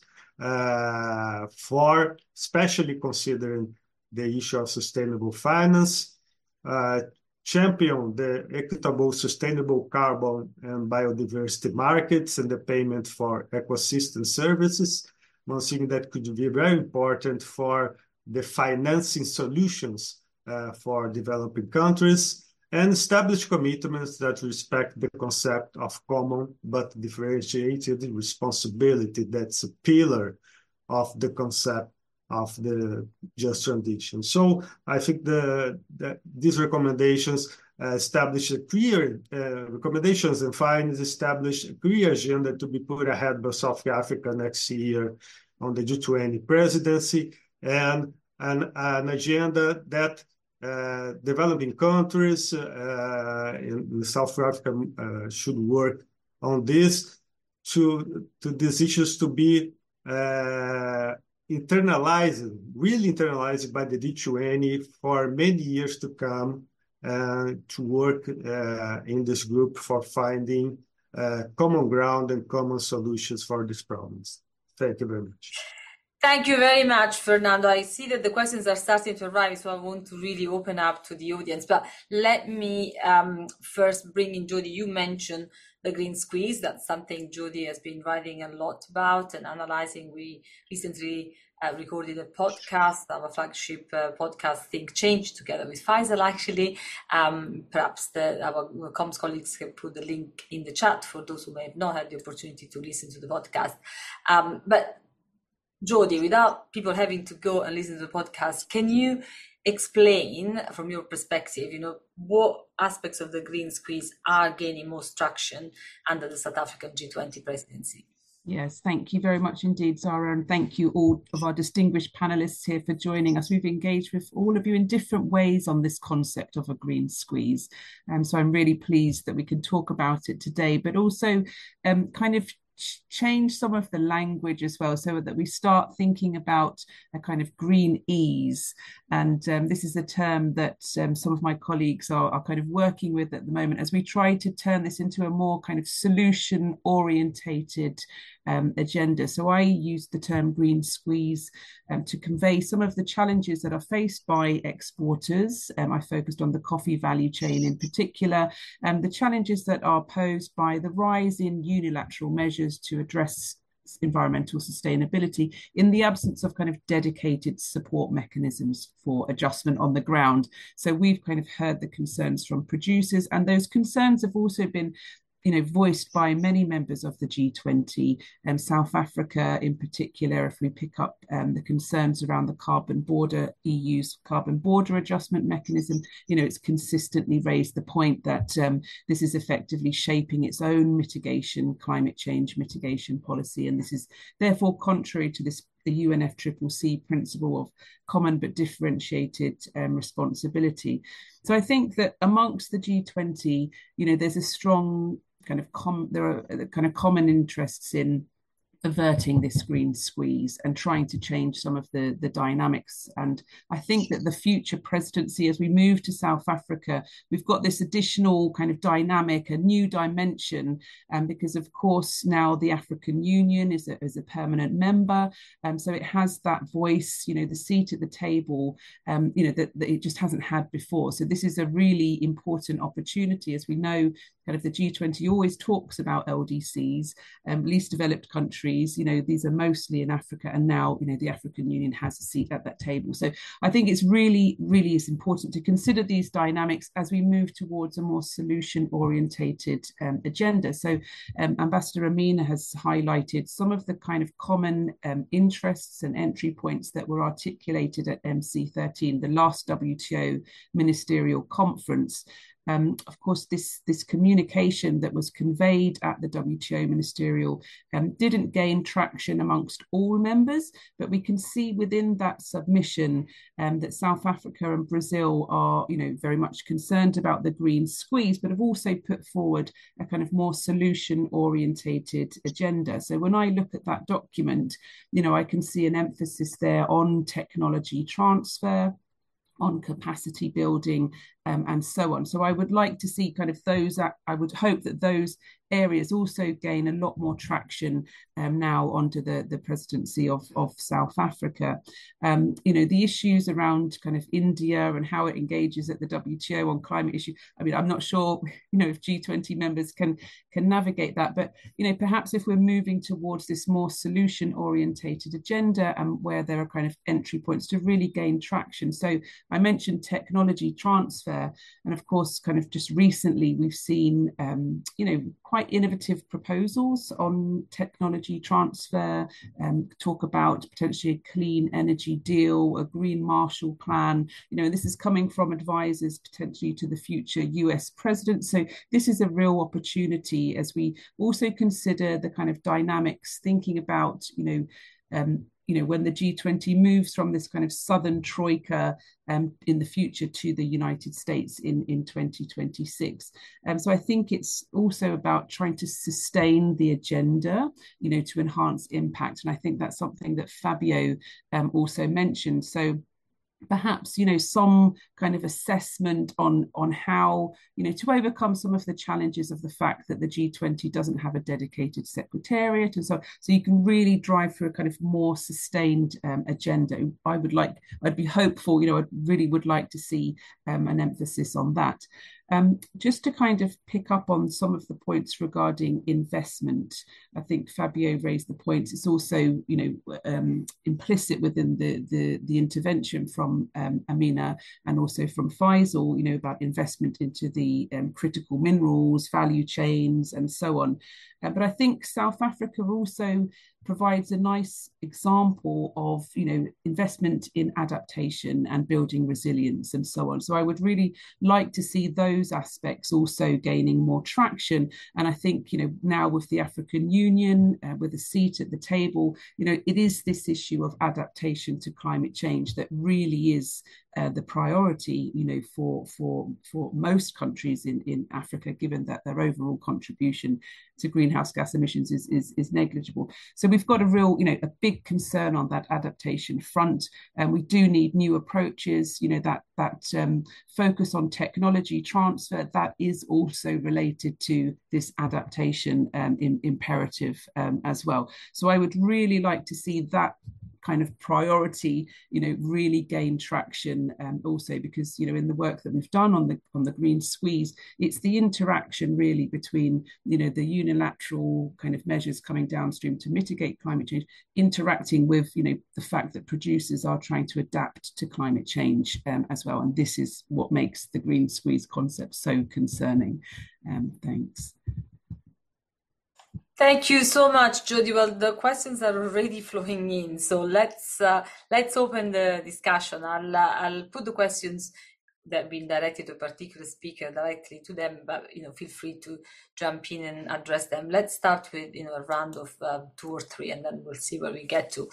for especially considering the issue of sustainable finance, champion the equitable, sustainable carbon and biodiversity markets and the payment for ecosystem services, one thing that could be very important for the financing solutions for developing countries, and establish commitments that respect the concept of common but differentiated responsibility. That's a pillar of the concept of the just transition. So I think these recommendations establish a clear recommendations and findings establish a clear agenda to be put ahead by South Africa next year on the G20 presidency, and an agenda that developing countries in South Africa should work on this to these issues to be really internalized by the G20 for many years to come, to work in this group for finding common ground and common solutions for these problems. Thank you very much. Thank you very much, Fernando. I see that the questions are starting to arrive, so I want to really open up to the audience. But let me first bring in Jody. You mentioned the green squeeze. That's something Jody has been writing a lot about and analyzing. We recently recorded a podcast, our flagship podcast, Think Change, together with Faisal, actually. Perhaps our comms colleagues can put the link in the chat for those who may have not had the opportunity to listen to the podcast. But Jody, without people having to go and listen to the podcast, can you explain from your perspective, what aspects of the green squeeze are gaining most traction under the South African G20 presidency? Yes, thank you very much indeed, Zara, and thank you all of our distinguished panelists here for joining us. We've engaged with all of you in different ways on this concept of a green squeeze. So I'm really pleased that we can talk about it today, but also kind of change some of the language as well, so that we start thinking about a kind of green ease. And this is a term that some of my colleagues are kind of working with at the moment as we try to turn this into a more kind of solution orientated agenda. So I use the term green squeeze to convey some of the challenges that are faced by exporters. I focused on the coffee value chain in particular, and the challenges that are posed by the rise in unilateral measures to address environmental sustainability in the absence of kind of dedicated support mechanisms for adjustment on the ground. So we've kind of heard the concerns from producers, and those concerns have also been voiced by many members of the G20, South Africa in particular, if we pick up the concerns around the EU's carbon border adjustment mechanism, it's consistently raised the point that this is effectively shaping its own climate change mitigation policy. And this is therefore contrary to the UNFCCC principle of common but differentiated responsibility. So I think that amongst the G20, there's a strong there are common interests in averting this green squeeze and trying to change some of the dynamics. And I think that the future presidency, as we move to South Africa, we've got this additional kind of dynamic, a new dimension, because of course now the African Union is a permanent member, so it has that voice, the seat at the table, that it just hasn't had before. So this is a really important opportunity. As we know, kind of the G20 always talks about LDCs, least developed countries. These are mostly in Africa, and now the African Union has a seat at that table. So I think it's really is important to consider these dynamics as we move towards a more solution orientated agenda. So Ambassador Amina has highlighted some of the kind of common interests and entry points that were articulated at MC13, the last WTO ministerial conference. Of course, this communication that was conveyed at the WTO ministerial didn't gain traction amongst all members, but we can see within that submission that South Africa and Brazil are, very much concerned about the green squeeze, but have also put forward a kind of more solution-orientated agenda. So when I look at that document, I can see an emphasis there on technology transfer, on capacity building, and so on. So I would like to see kind of those, I would hope that those areas also gain a lot more traction now under the presidency of South Africa. The issues around kind of India and how it engages at the WTO on climate issue. I mean, I'm not sure, if G20 members can navigate that, but, perhaps if we're moving towards this more solution orientated agenda and where there are kind of entry points to really gain traction. So I mentioned technology transfer, and of course, kind of just recently we've seen, quite innovative proposals on technology transfer, talk about potentially a clean energy deal, a green Marshall Plan. This is coming from advisors potentially to the future US president. So this is a real opportunity as we also consider the kind of dynamics, thinking about, when the G20 moves from this kind of Southern Troika in the future to the United States in 2026. So I think it's also about trying to sustain the agenda, to enhance impact. And I think that's something that Fabio also mentioned. So perhaps some kind of assessment on how to overcome some of the challenges of the fact that the G20 doesn't have a dedicated secretariat, and so you can really drive through a kind of more sustained agenda. I'd be hopeful, I really would like to see an emphasis on that. Just to kind of pick up on some of the points regarding investment, I think Fabio raised the points. It's also, implicit within the intervention from Amina and also from Faisal, about investment into the critical minerals, value chains, and so on. But I think South Africa also provides a nice example of, investment in adaptation and building resilience and so on. So I would really like to see those aspects also gaining more traction. And I think, now with the African Union, with a seat at the table, it is this issue of adaptation to climate change that really is the priority, for most countries in Africa, given that their overall contribution to greenhouse gas emissions is negligible. So we've got a real, a big concern on that adaptation front, and we do need new approaches. That focus on technology transfer, that is also related to this adaptation imperative as well. So I would really like to see that kind of priority, really gain traction, also because, in the work that we've done on the green squeeze, it's the interaction really between, the unilateral kind of measures coming downstream to mitigate climate change, interacting with, the fact that producers are trying to adapt to climate change as well. And this is what makes the green squeeze concept so concerning. Thanks. Thank you so much, Jody. Well, the questions are already flowing in, so let's open the discussion. I'll put the questions that have been directed to a particular speaker directly to them, but feel free to jump in and address them. Let's start with a round of 2 or 3, and then we'll see where we get to.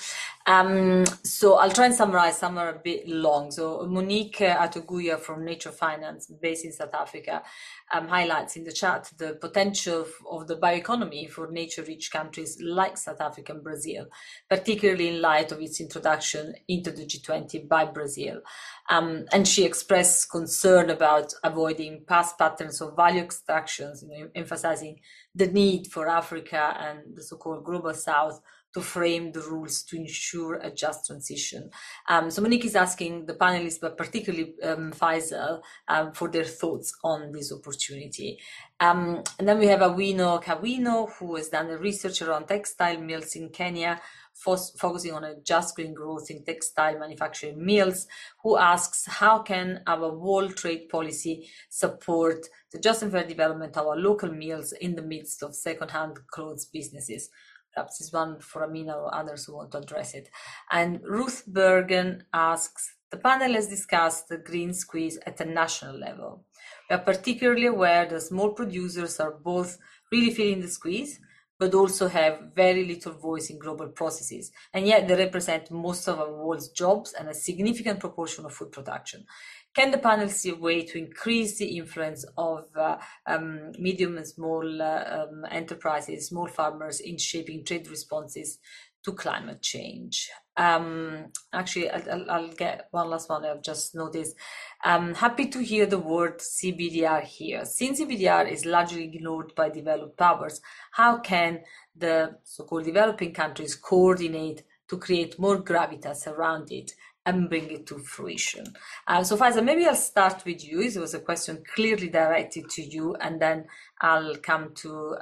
So I'll try and summarize. Some are a bit long. So Monique Atoguya from Nature Finance, based in South Africa, highlights in the chat the potential of the bioeconomy for nature-rich countries like South Africa and Brazil, particularly in light of its introduction into the G20 by Brazil. And she expressed concern about avoiding past patterns of value extractions, emphasizing the need for Africa and the so-called Global South to frame the rules to ensure a just transition. So Monique is asking the panelists, but particularly Faisal, for their thoughts on this opportunity. And then we have Awino Kawino, who has done a research around textile mills in Kenya, focusing on a just green growth in textile manufacturing mills, who asks, how can our world trade policy support the just and fair development of our local mills in the midst of second-hand clothes businesses? Perhaps this one for Amina or others who want to address it. And Ruth Bergen asks, the panel has discussed the green squeeze at a national level. We are particularly aware that small producers are both really feeling the squeeze, but also have very little voice in global processes. And yet they represent most of our world's jobs and a significant proportion of food production. Can the panel see a way to increase the influence of medium and small enterprises, small farmers in shaping trade responses to climate change? Actually, I'll get one last one I've just noticed. Happy to hear the word CBDR here. Since CBDR is largely ignored by developed powers, how can the so-called developing countries coordinate to create more gravitas around it and bring it to fruition? So Faisal, maybe I'll start with you. It was a question clearly directed to you, and then I'll come to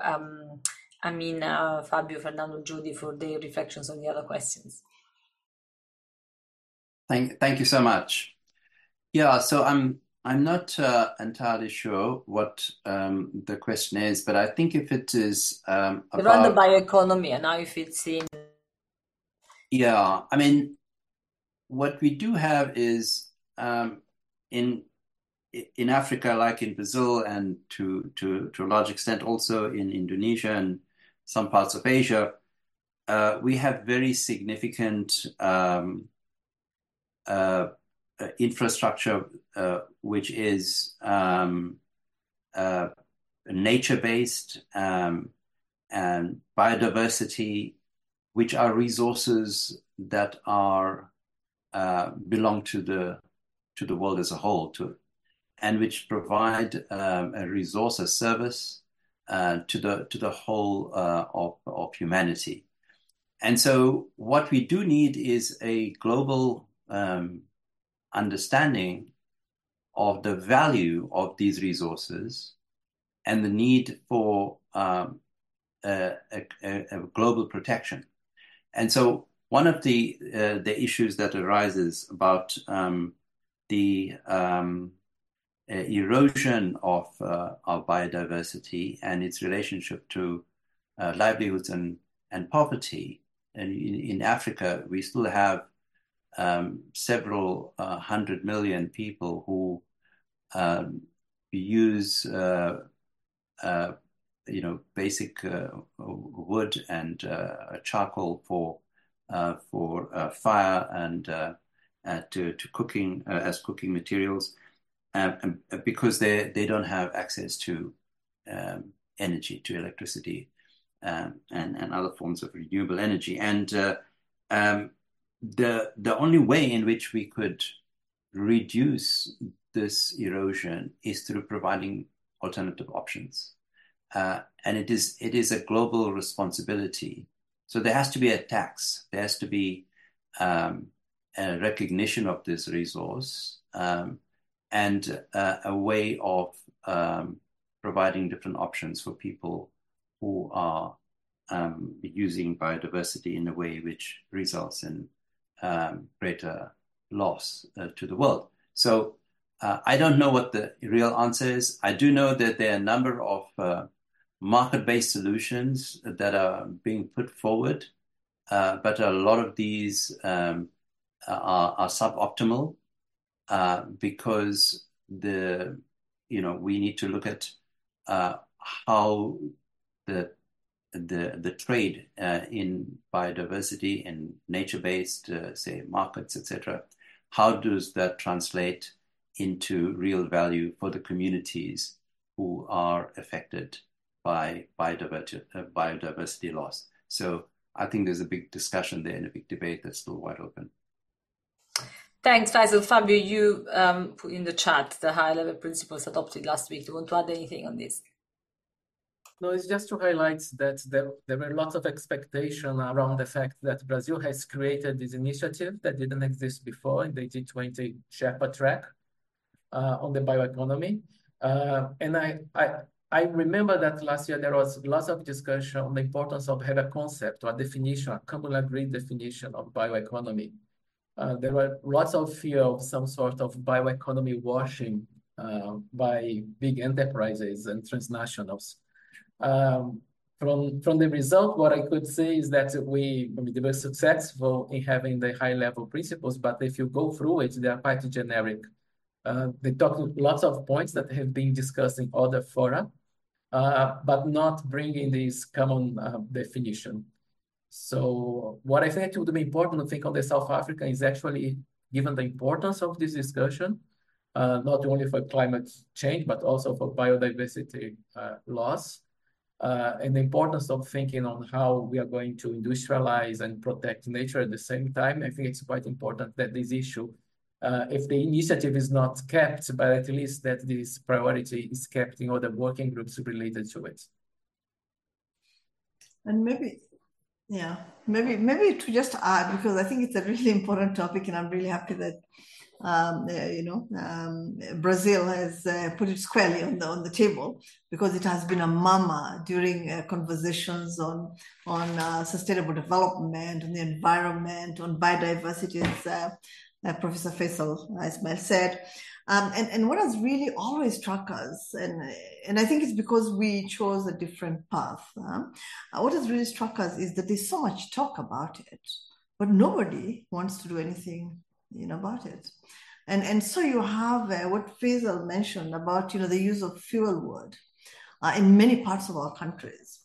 Amina, Fabio, Fernando, Judy for their reflections on the other questions. Thank you so much. Yeah, so I'm not entirely sure what the question is, but I think if it is around the bioeconomy and how it fits in. Yeah, I mean, what we do have is in Africa, like in Brazil, and to a large extent also in Indonesia and some parts of Asia, we have very significant infrastructure which is nature-based and biodiversity, which are resources that are belong to the world as a whole, and which provide a resource, a service to the whole of humanity. And so what we do need is a global understanding of the value of these resources and the need for a global protection. And so one of the issues that arises about the erosion of biodiversity and its relationship to livelihoods and poverty. And in Africa, we still have several 100 million people who use basic wood and charcoal for fire and to cooking as cooking materials, because they don't have access to energy, to electricity, and other forms of renewable energy. And the only way in which we could reduce this erosion is through providing alternative options. And it is a global responsibility. So there has to be a tax. There has to be a recognition of this resource, and a way of providing different options for people who are using biodiversity in a way which results in greater loss to the world. So I don't know what the real answer is. I do know that there are a number of market-based solutions that are being put forward, but a lot of these are suboptimal because we need to look at how the trade in biodiversity and nature-based, say, markets, etc. How does that translate into real value for the communities who are affected by biodiversity loss? So I think there's a big discussion there and a big debate that's still wide open. Thanks, Faisal. Fabio, you put in the chat the high-level principles adopted last week. Do you want to add anything on this? No, it's just to highlight that there were lots of expectation around the fact that Brazil has created this initiative that didn't exist before in the G20 Sherpa track on the bioeconomy. And I remember that last year there was lots of discussion on the importance of having a concept or a definition, a common agreed definition of bioeconomy. There were lots of fear of some sort of bioeconomy washing by big enterprises and transnationals. From the result, what I could say is that we were successful in having the high-level principles, but if you go through it, they are quite generic. They talk lots of points that have been discussed in other fora, but not bringing this common definition. So what I think would be important to think on the South Africa is actually, given the importance of this discussion, not only for climate change, but also for biodiversity loss, and the importance of thinking on how we are going to industrialize and protect nature at the same time. I think it's quite important that this issue, if the initiative is not kept, but at least that this priority is kept in other working groups related to it. And maybe to just add, because I think it's a really important topic, and I'm really happy that Brazil has put it squarely on the table, because it has been a mama during conversations on sustainable development, on the environment, on biodiversity, as Professor Faisal Ismail said. And what has really always struck us, and I think it's because we chose a different path, what has really struck us is that there's so much talk about it, but nobody wants to do anything about it. And so you have what Faisal mentioned about the use of fuel wood in many parts of our countries,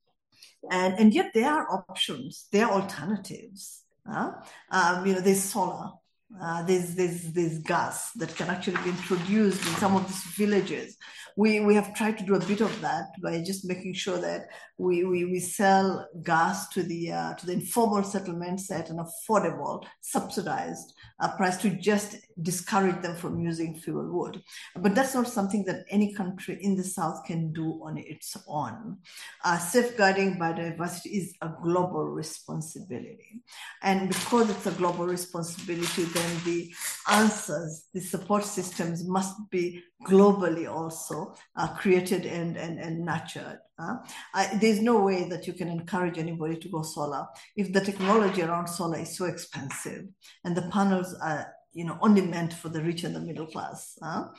and yet there are options, there are alternatives. There's solar. There's gas that can actually be introduced in some of these villages. We have tried to do a bit of that by just making sure that we sell gas to the informal settlements at an affordable, subsidized price to just discourage them from using fuel wood. But that's not something that any country in the South can do on its own. Safeguarding biodiversity is a global responsibility. And because it's a global responsibility, then the answers, the support systems must be globally also created and nurtured. There's no way that you can encourage anybody to go solar if the technology around solar is so expensive and the panels are only meant for the rich and the middle class.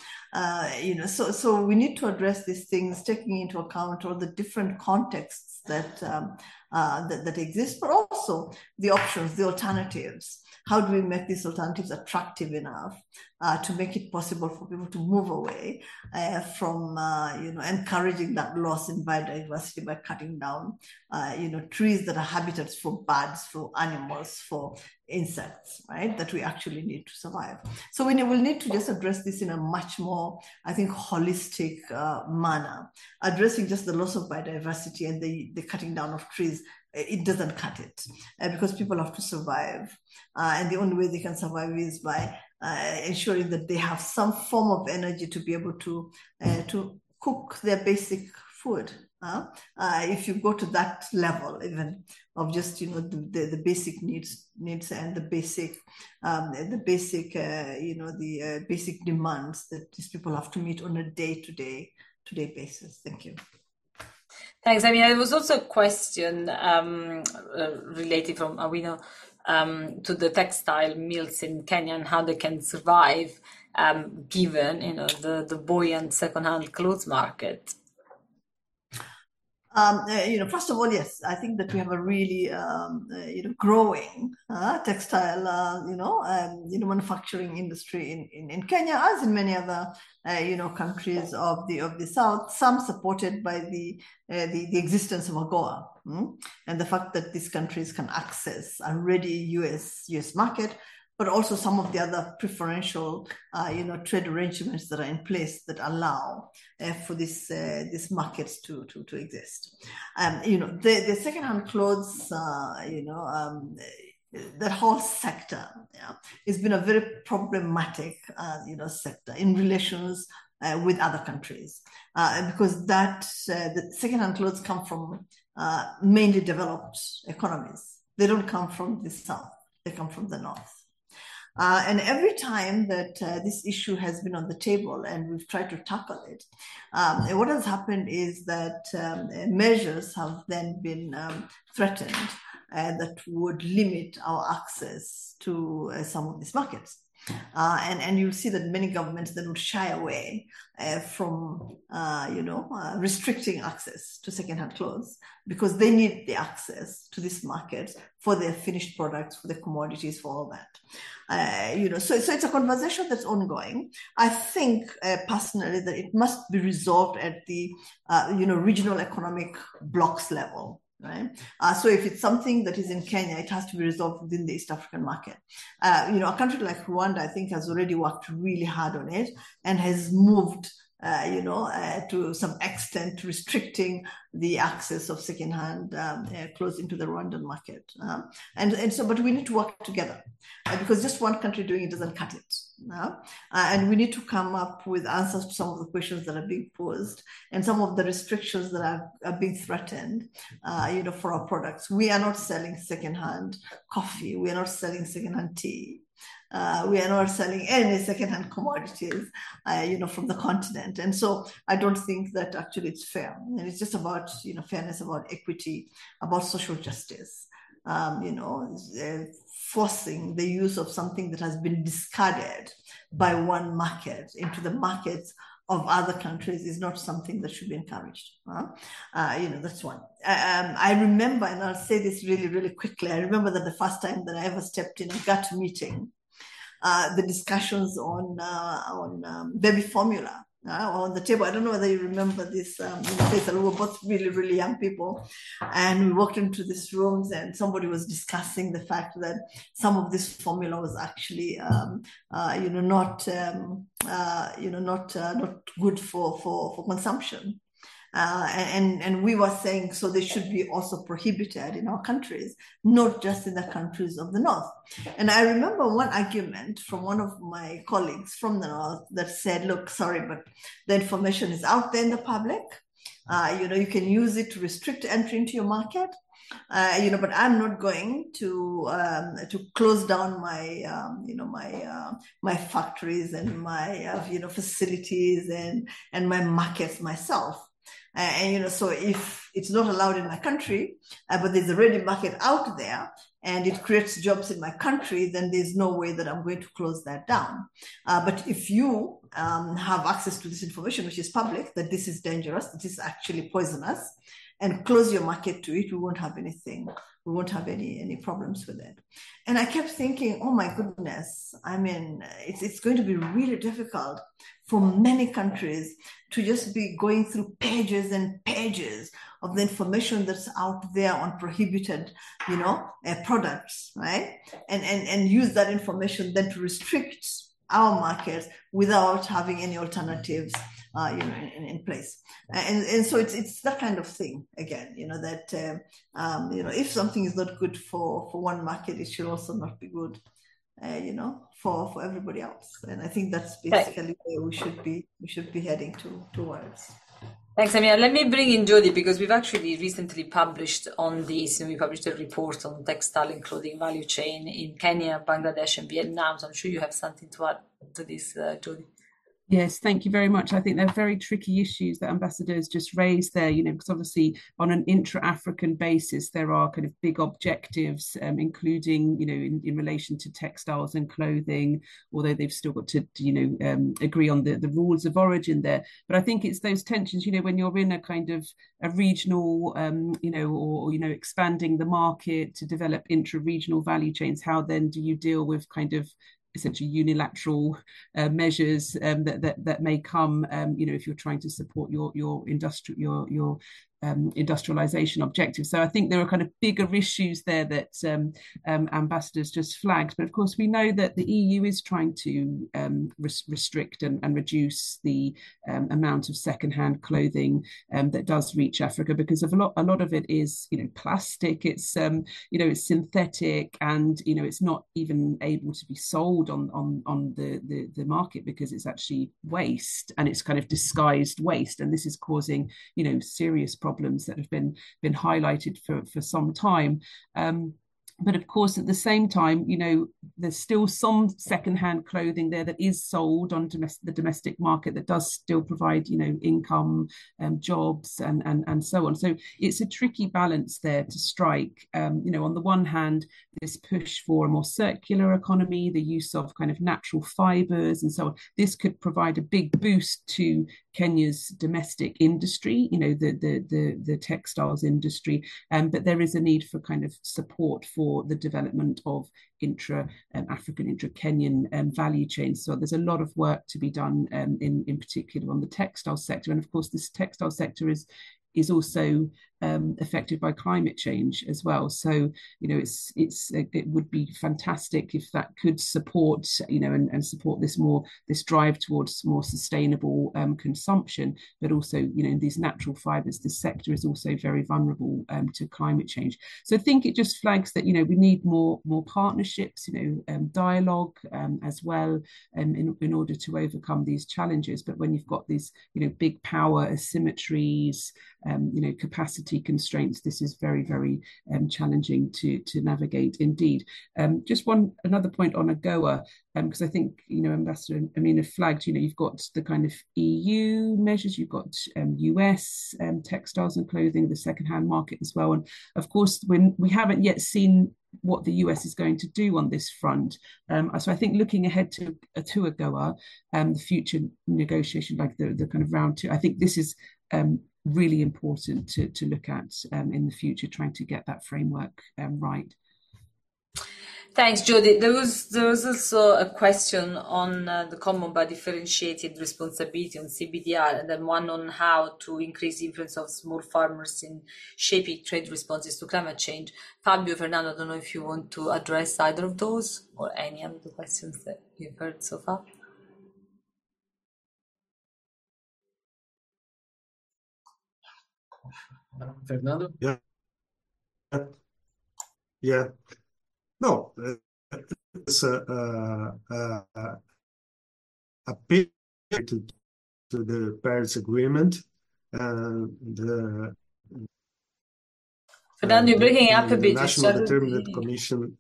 So we need to address these things, taking into account all the different contexts that exist, but also the options, the alternatives. How do we make these alternatives attractive enough to make it possible for people to move away from encouraging that loss in biodiversity by cutting down trees that are habitats for birds, for animals, for insects, right, that we actually need to survive. So we will need to just address this in a much more, I think, holistic manner. Addressing just the loss of biodiversity and the cutting down of trees, it doesn't cut it because people have to survive. And the only way they can survive is by ensuring that they have some form of energy to be able to cook their basic food. If you go to that level, even of just the basic needs and the basic demands that these people have to meet on a day-to-day basis. Thank you. Thanks. I mean, there was also a question related from Awino to the textile mills in Kenya and how they can survive given the buoyant second-hand clothes market. First of all, yes, I think that we have a really, growing textile, manufacturing industry in Kenya, as in many other, countries of the South. Some supported by the existence of AGOA, and the fact that these countries can access a ready US market, but also some of the other preferential, trade arrangements that are in place that allow for these markets to exist. The secondhand clothes, that whole sector, has been a very problematic, sector in relations with other countries, because the secondhand clothes come from mainly developed economies. They don't come from the South; they come from the North. And every time that this issue has been on the table and we've tried to tackle it, what has happened is that measures have then been threatened that would limit our access to some of these markets. And you'll see that many governments then would shy away from, restricting access to secondhand clothes because they need the access to this market for their finished products, for the commodities, for all that. So it's a conversation that's ongoing. I think personally that it must be resolved at the, regional economic blocks level. Right. So if it's something that is in Kenya, it has to be resolved within the East African market. A country like Rwanda, I think, has already worked really hard on it and has moved, to some extent to restricting the access of secondhand clothes into the Rwandan market. But we need to work together because just one country doing it doesn't cut it. And we need to come up with answers to some of the questions that are being posed and some of the restrictions that are being threatened, for our products. We are not selling secondhand coffee. We are not selling secondhand tea. We are not selling any secondhand commodities, from the continent. And so I don't think that actually it's fair. And it's just about, fairness, about equity, about social justice, forcing the use of something that has been discarded by one market into the markets of other countries is not something that should be encouraged. That's one. I remember, and I'll say this really, really quickly, I remember that the first time that I ever stepped in a gut meeting, the discussions on baby formula on the table. I don't know whether you remember this place. We were both really, really young people, and we walked into these rooms, and somebody was discussing the fact that some of this formula was actually, not good for consumption. And we were saying, so they should be also prohibited in our countries, not just in the countries of the North. And I remember one argument from one of my colleagues from the North that said, look, sorry, but the information is out there in the public. You can use it to restrict entry into your market. But I'm not going to close down my, my factories and my, facilities and my markets myself. So if it's not allowed in my country, but there's a ready market out there and it creates jobs in my country, then there's no way that I'm going to close that down. But if you have access to this information, which is public, that this is dangerous, that this is actually poisonous, and close your market to it, we won't have anything. We won't have any problems with it. And I kept thinking, oh my goodness, I mean, it's going to be really difficult for many countries to just be going through pages and pages of the information that's out there on prohibited, products, right? And use that information then to restrict our markets without having any alternatives in place. And so it's that kind of thing again, that if something is not good for one market, it should also not be good, for everybody else. And I think that's basically where we should be heading towards. Thanks, Amina. Let me bring in Jody because we've actually recently published on this, we published a report on textile and clothing value chain in Kenya, Bangladesh, and Vietnam. So I'm sure you have something to add to this, Jody. Yes, thank you very much. I think they're very tricky issues that ambassadors just raised there, because obviously on an intra-African basis, there are kind of big objectives, including, in relation to textiles and clothing, although they've still got to agree on the rules of origin there. But I think it's those tensions, when you're in a kind of a regional, or expanding the market to develop intra-regional value chains, how then do you deal with kind of essentially unilateral measures that may come, if you're trying to support your industrialization objectives. So I think there are kind of bigger issues there that ambassadors just flagged. But of course, we know that the EU is trying to restrict and reduce the amount of secondhand clothing that does reach Africa, because of a lot of it is plastic. It's it's synthetic, and it's not even able to be sold on the market because it's actually waste, and it's kind of disguised waste, and this is causing serious problems that have been highlighted for some time. But of course, at the same time, there's still some secondhand clothing there that is sold on the domestic market that does still provide, income, jobs, and so on. So it's a tricky balance there to strike. On the one hand, this push for a more circular economy, the use of kind of natural fibers and so on. This could provide a big boost to Kenya's domestic industry, the textiles industry, but there is a need for kind of support for the development of intra-African, intra-Kenyan value chains. So there's a lot of work to be done in particular on the textile sector. And of course, this textile sector is also affected by climate change as well. So it would be fantastic if that could support and support this drive towards more sustainable consumption, but also these natural fibers. This sector is also very vulnerable to climate change. So I think it just flags that we need more partnerships, dialogue as well, in order to overcome these challenges. But when you've got these big power asymmetries, capacity constraints, this is very, very challenging to navigate indeed. Just another point on AGOA, because I think Ambassador Amina flagged, you've got the kind of EU measures, you've got US textiles and clothing, the secondhand market as well. And of course, when we haven't yet seen what the US is going to do on this front. So I think looking ahead to AGOA, the future negotiation, like the kind of round two, I think this is really important to look at in the future, trying to get that framework right. Thanks, Jody. There was also a question on the common but differentiated responsibility on CBDR, and then one on how to increase the influence of small farmers in shaping trade responses to climate change. Fabio, Fernando, I don't know if you want to address either of those or any of the questions that you've heard so far. Fernando? Yeah. No, it's a appeal to the Paris Agreement. Fernando, you're breaking up a bit. National Determinant Commission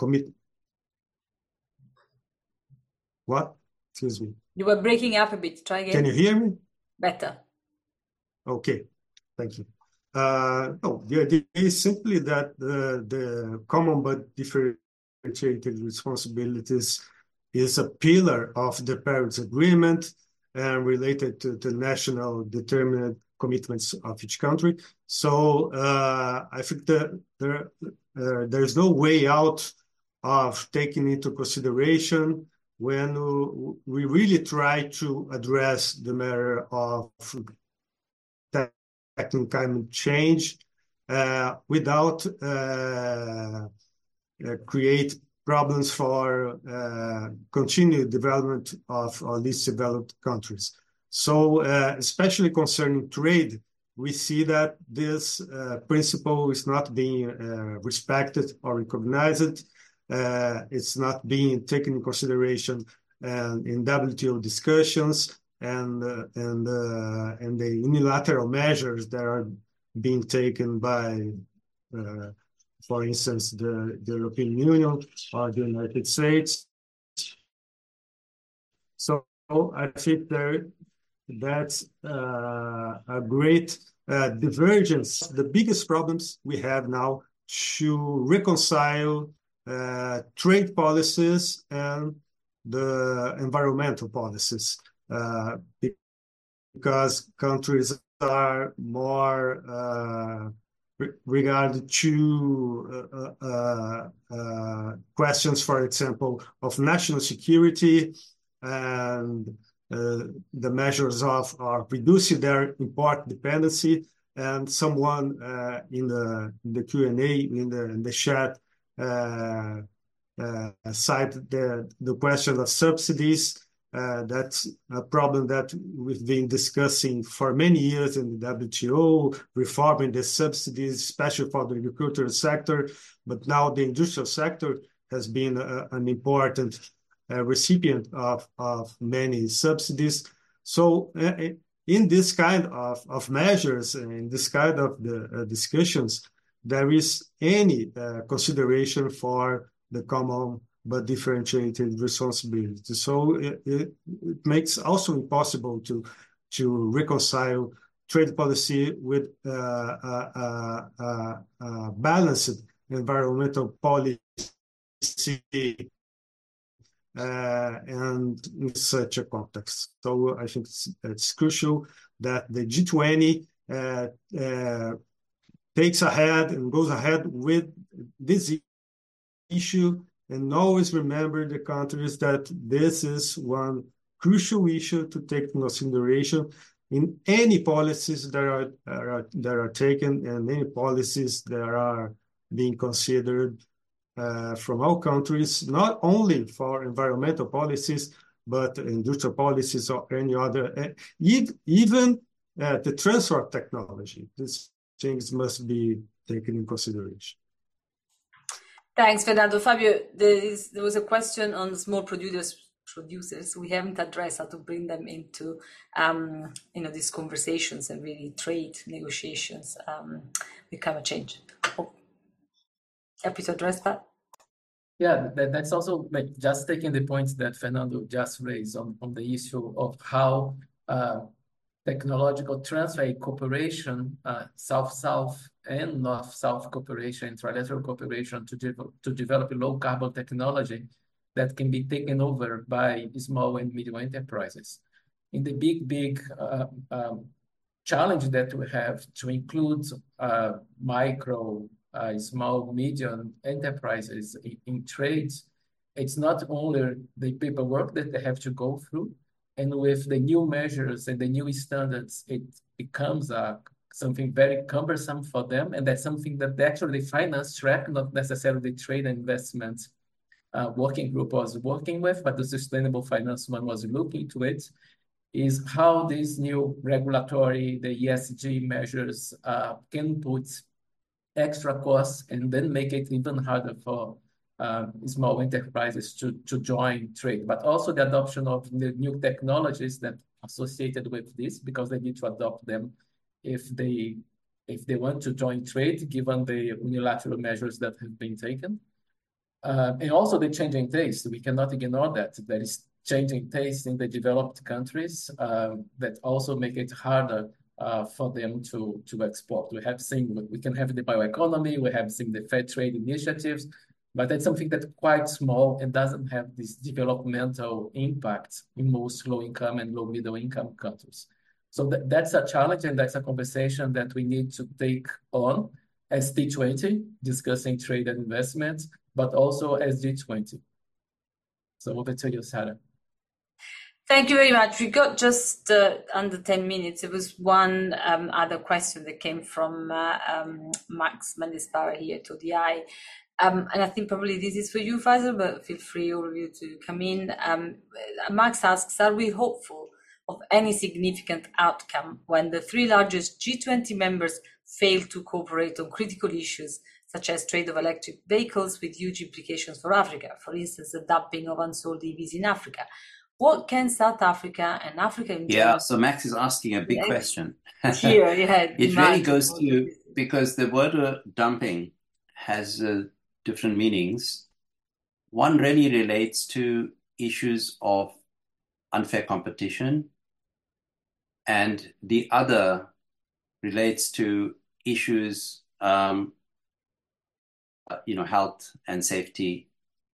What? Excuse me. You were breaking up a bit. Try again. Can you hear me? Better. Okay, thank you. No, the idea is simply that the common but differentiated responsibilities is a pillar of the Paris Agreement and related to the national determined commitments of each country. So I think that there's no way out of taking into consideration when we really try to address the matter of tackling climate change without create problems for continued development of least developed countries. So especially concerning trade, we see that this principle is not being respected or recognized. It's not being taken in consideration in WTO discussions, and the unilateral measures that are being taken by, for instance, the European Union or the United States. So I think that's a great divergence. The biggest problems we have now to reconcile trade policies and the environmental policies, because countries are more regarded to questions, for example, of national security and the measures of reducing their import dependency. And someone in the Q&A in the chat cited the question of subsidies. That's a problem that we've been discussing for many years in the WTO, reforming the subsidies, especially for the agricultural sector. But now the industrial sector has been an important recipient of many subsidies. So in this kind of measures, in this kind of the discussions, there is any consideration for the common but differentiated responsibility. So it makes also impossible to reconcile trade policy with balanced environmental policy and in such a context. So I think it's crucial that the G20 takes ahead and goes ahead with this issue, and always remember the countries that this is one crucial issue to take into consideration in any policies that are taken and any policies that are being considered from all countries, not only for environmental policies, but industrial policies or any other, even the transfer of technology. These things must be taken in consideration. Thanks, Fernando. Fabio, there was a question on small producers. We haven't addressed how to bring them into these conversations and really trade negotiations with climate change. Happy to address that. Yeah, that's also just taking the points that Fernando just raised on the issue of how technological transfer cooperation, South-South and North-South cooperation, trilateral cooperation to develop low carbon technology that can be taken over by small and medium enterprises. In the big challenge that we have to include micro, small, medium enterprises in trades, it's not only the paperwork that they have to go through, and with the new measures and the new standards, it becomes something very cumbersome for them, and that's something that actually the finance track, not necessarily the trade and investment working group was working with, but the sustainable finance one was looking to it, is how these new regulatory, the ESG measures can put extra costs and then make it even harder for small enterprises to join trade, but also the adoption of the new technologies that are associated with this, because they need to adopt them if they want to join trade, given the unilateral measures that have been taken. And also the changing taste. We cannot ignore that. There is changing taste in the developed countries that also make it harder for them to export. We can have the bioeconomy, we have seen the fair trade initiatives, but that's something that's quite small and doesn't have this developmental impact in most low-income and low-middle-income countries. So that's a challenge, and that's a conversation that we need to take on as T20, discussing trade and investment, but also as G20. So over to you, Sarah. Thank you very much. We got just under 10 minutes. There was one other question that came from Max Mendes-Para here at ODI. And I think probably this is for you, Faisal, but feel free, all of you, to come in. Max asks, are we hopeful of any significant outcome when the three largest G20 members fail to cooperate on critical issues, such as trade of electric vehicles with huge implications for Africa, for instance, the dumping of unsold EVs in Africa? What can South Africa and Africa in general... Yeah, so Max is asking a big question. Here, yeah, it really goes to, because the word dumping has different meanings. One really relates to issues of unfair competition, and the other relates to issues, health and safety.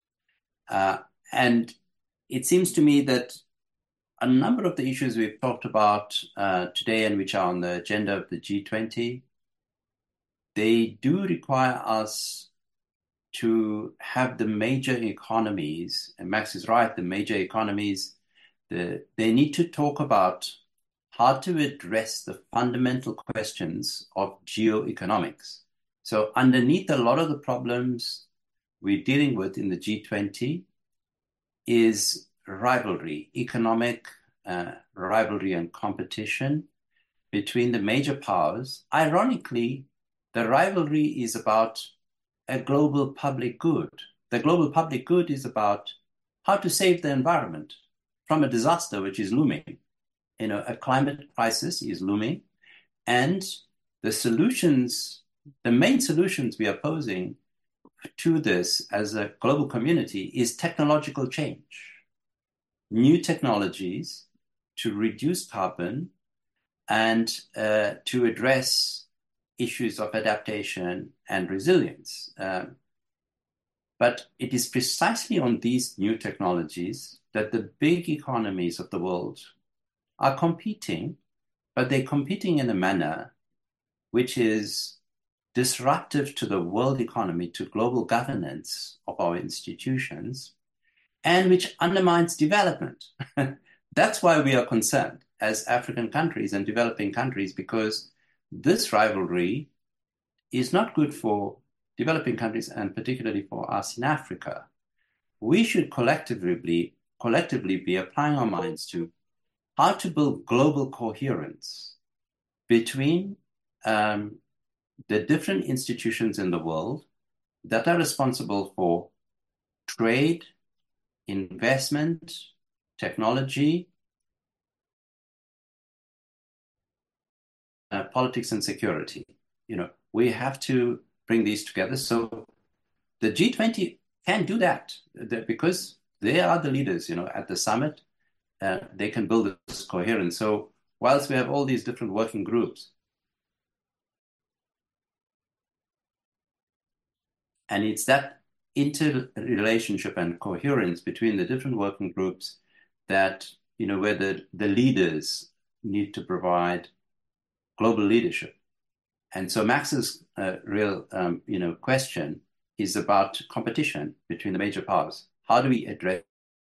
And it seems to me that a number of the issues we've talked about today and which are on the agenda of the G20, they do require us to have the major economies, and Max is right, the major economies, they need to talk about how to address the fundamental questions of geoeconomics. So underneath a lot of the problems we're dealing with in the G20 is rivalry, economic rivalry and competition between the major powers. Ironically, the rivalry is about a global public good. The global public good is about how to save the environment from a disaster which is looming. A climate crisis is looming, and the main solutions we are posing to this as a global community is technological change. New technologies to reduce carbon and to address issues of adaptation and resilience. But it is precisely on these new technologies that the big economies of the world are competing, but they're competing in a manner which is disruptive to the world economy, to global governance of our institutions, and which undermines development. That's why we are concerned as African countries and developing countries, because this rivalry is not good for developing countries and particularly for us in Africa. We should collectively be applying our minds to how to build global coherence between the different institutions in the world that are responsible for trade, investment, technology, politics and security. We have to bring these together. So the G20 can do that because they are the leaders, at the summit. They can build this coherence. So whilst we have all these different working groups, and it's that interrelationship and coherence between the different working groups that, where the leaders need to provide global leadership. And so Max's real, question is about competition between the major powers. How do we address?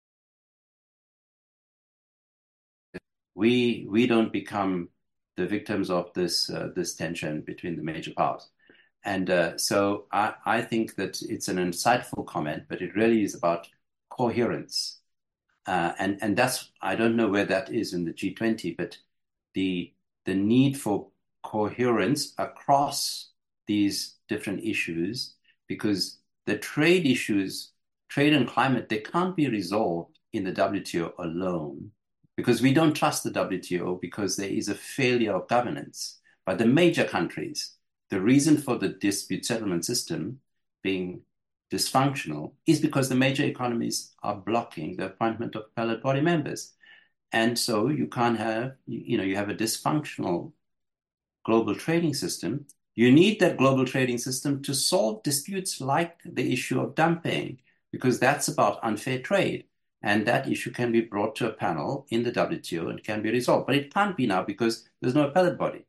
We don't become the victims of this tension between the major powers. And so I think that it's an insightful comment, but it really is about coherence. And that's, I don't know where that is in the G20, but the need for coherence across these different issues, because the trade issues, trade and climate, they can't be resolved in the WTO alone, because we don't trust the WTO because there is a failure of governance by the major countries. The reason for the dispute settlement system being dysfunctional is because the major economies are blocking the appointment of appellate body members. And so you can't have, you have a dysfunctional global trading system. You need that global trading system to solve disputes like the issue of dumping, because that's about unfair trade. And that issue can be brought to a panel in the WTO and can be resolved. But it can't be now because there's no appellate body.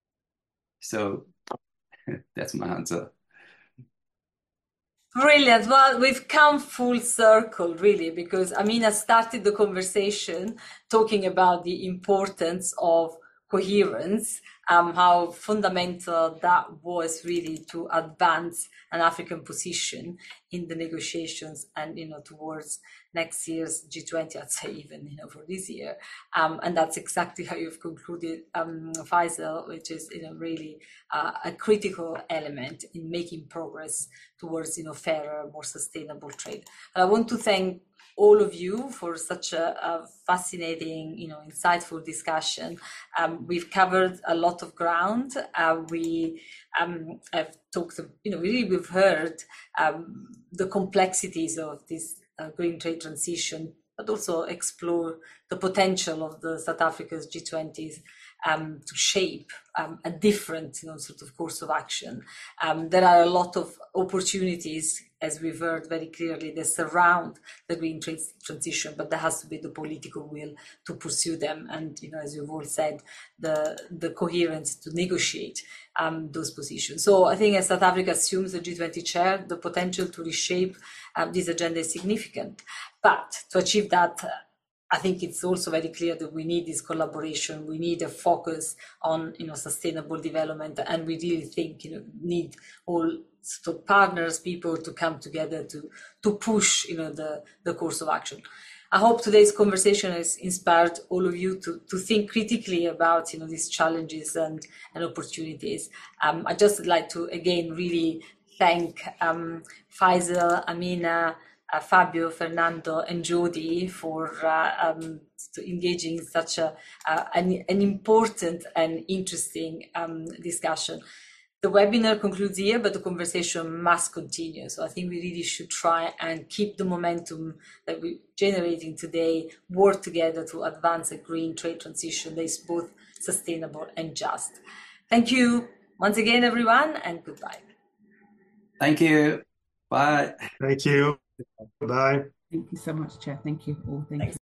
So that's my answer. Brilliant. Well, we've come full circle, really, because Amina started the conversation talking about the importance of coherence, how fundamental that was really to advance an African position in the negotiations and, towards next year's G20, I'd say even, for this year. And that's exactly how you've concluded, Faisal, which is, really a critical element in making progress towards, fairer, more sustainable trade. And I want to thank all of you for such a fascinating, insightful discussion. We've covered a lot of ground. We have talked, we've heard the complexities of this green trade transition, but also explore the potential of the South Africa's G20s to shape a different, sort of course of action. There are a lot of opportunities, as we've heard very clearly, that surround the green transition, but there has to be the political will to pursue them. And, as you've all said, the coherence to negotiate those positions. So I think as South Africa assumes the G20 chair, the potential to reshape this agenda is significant. But to achieve that, I think it's also very clear that we need this collaboration. We need a focus on, sustainable development, and we really think, need all sort of partners, people to come together to push, the course of action. I hope today's conversation has inspired all of you to think critically about, these challenges and opportunities. I'd just like to again really thank Faisal, Amina, Fabio, Fernando, and Jody for engaging in such an important and interesting discussion. The webinar concludes here, but the conversation must continue. So I think we really should try and keep the momentum that we're generating today, work together to advance a green trade transition that is both sustainable and just. Thank you once again, everyone, and goodbye. Thank you. Bye. Thank you. Bye. Thank you so much, Chair. Thank you all. Thank you.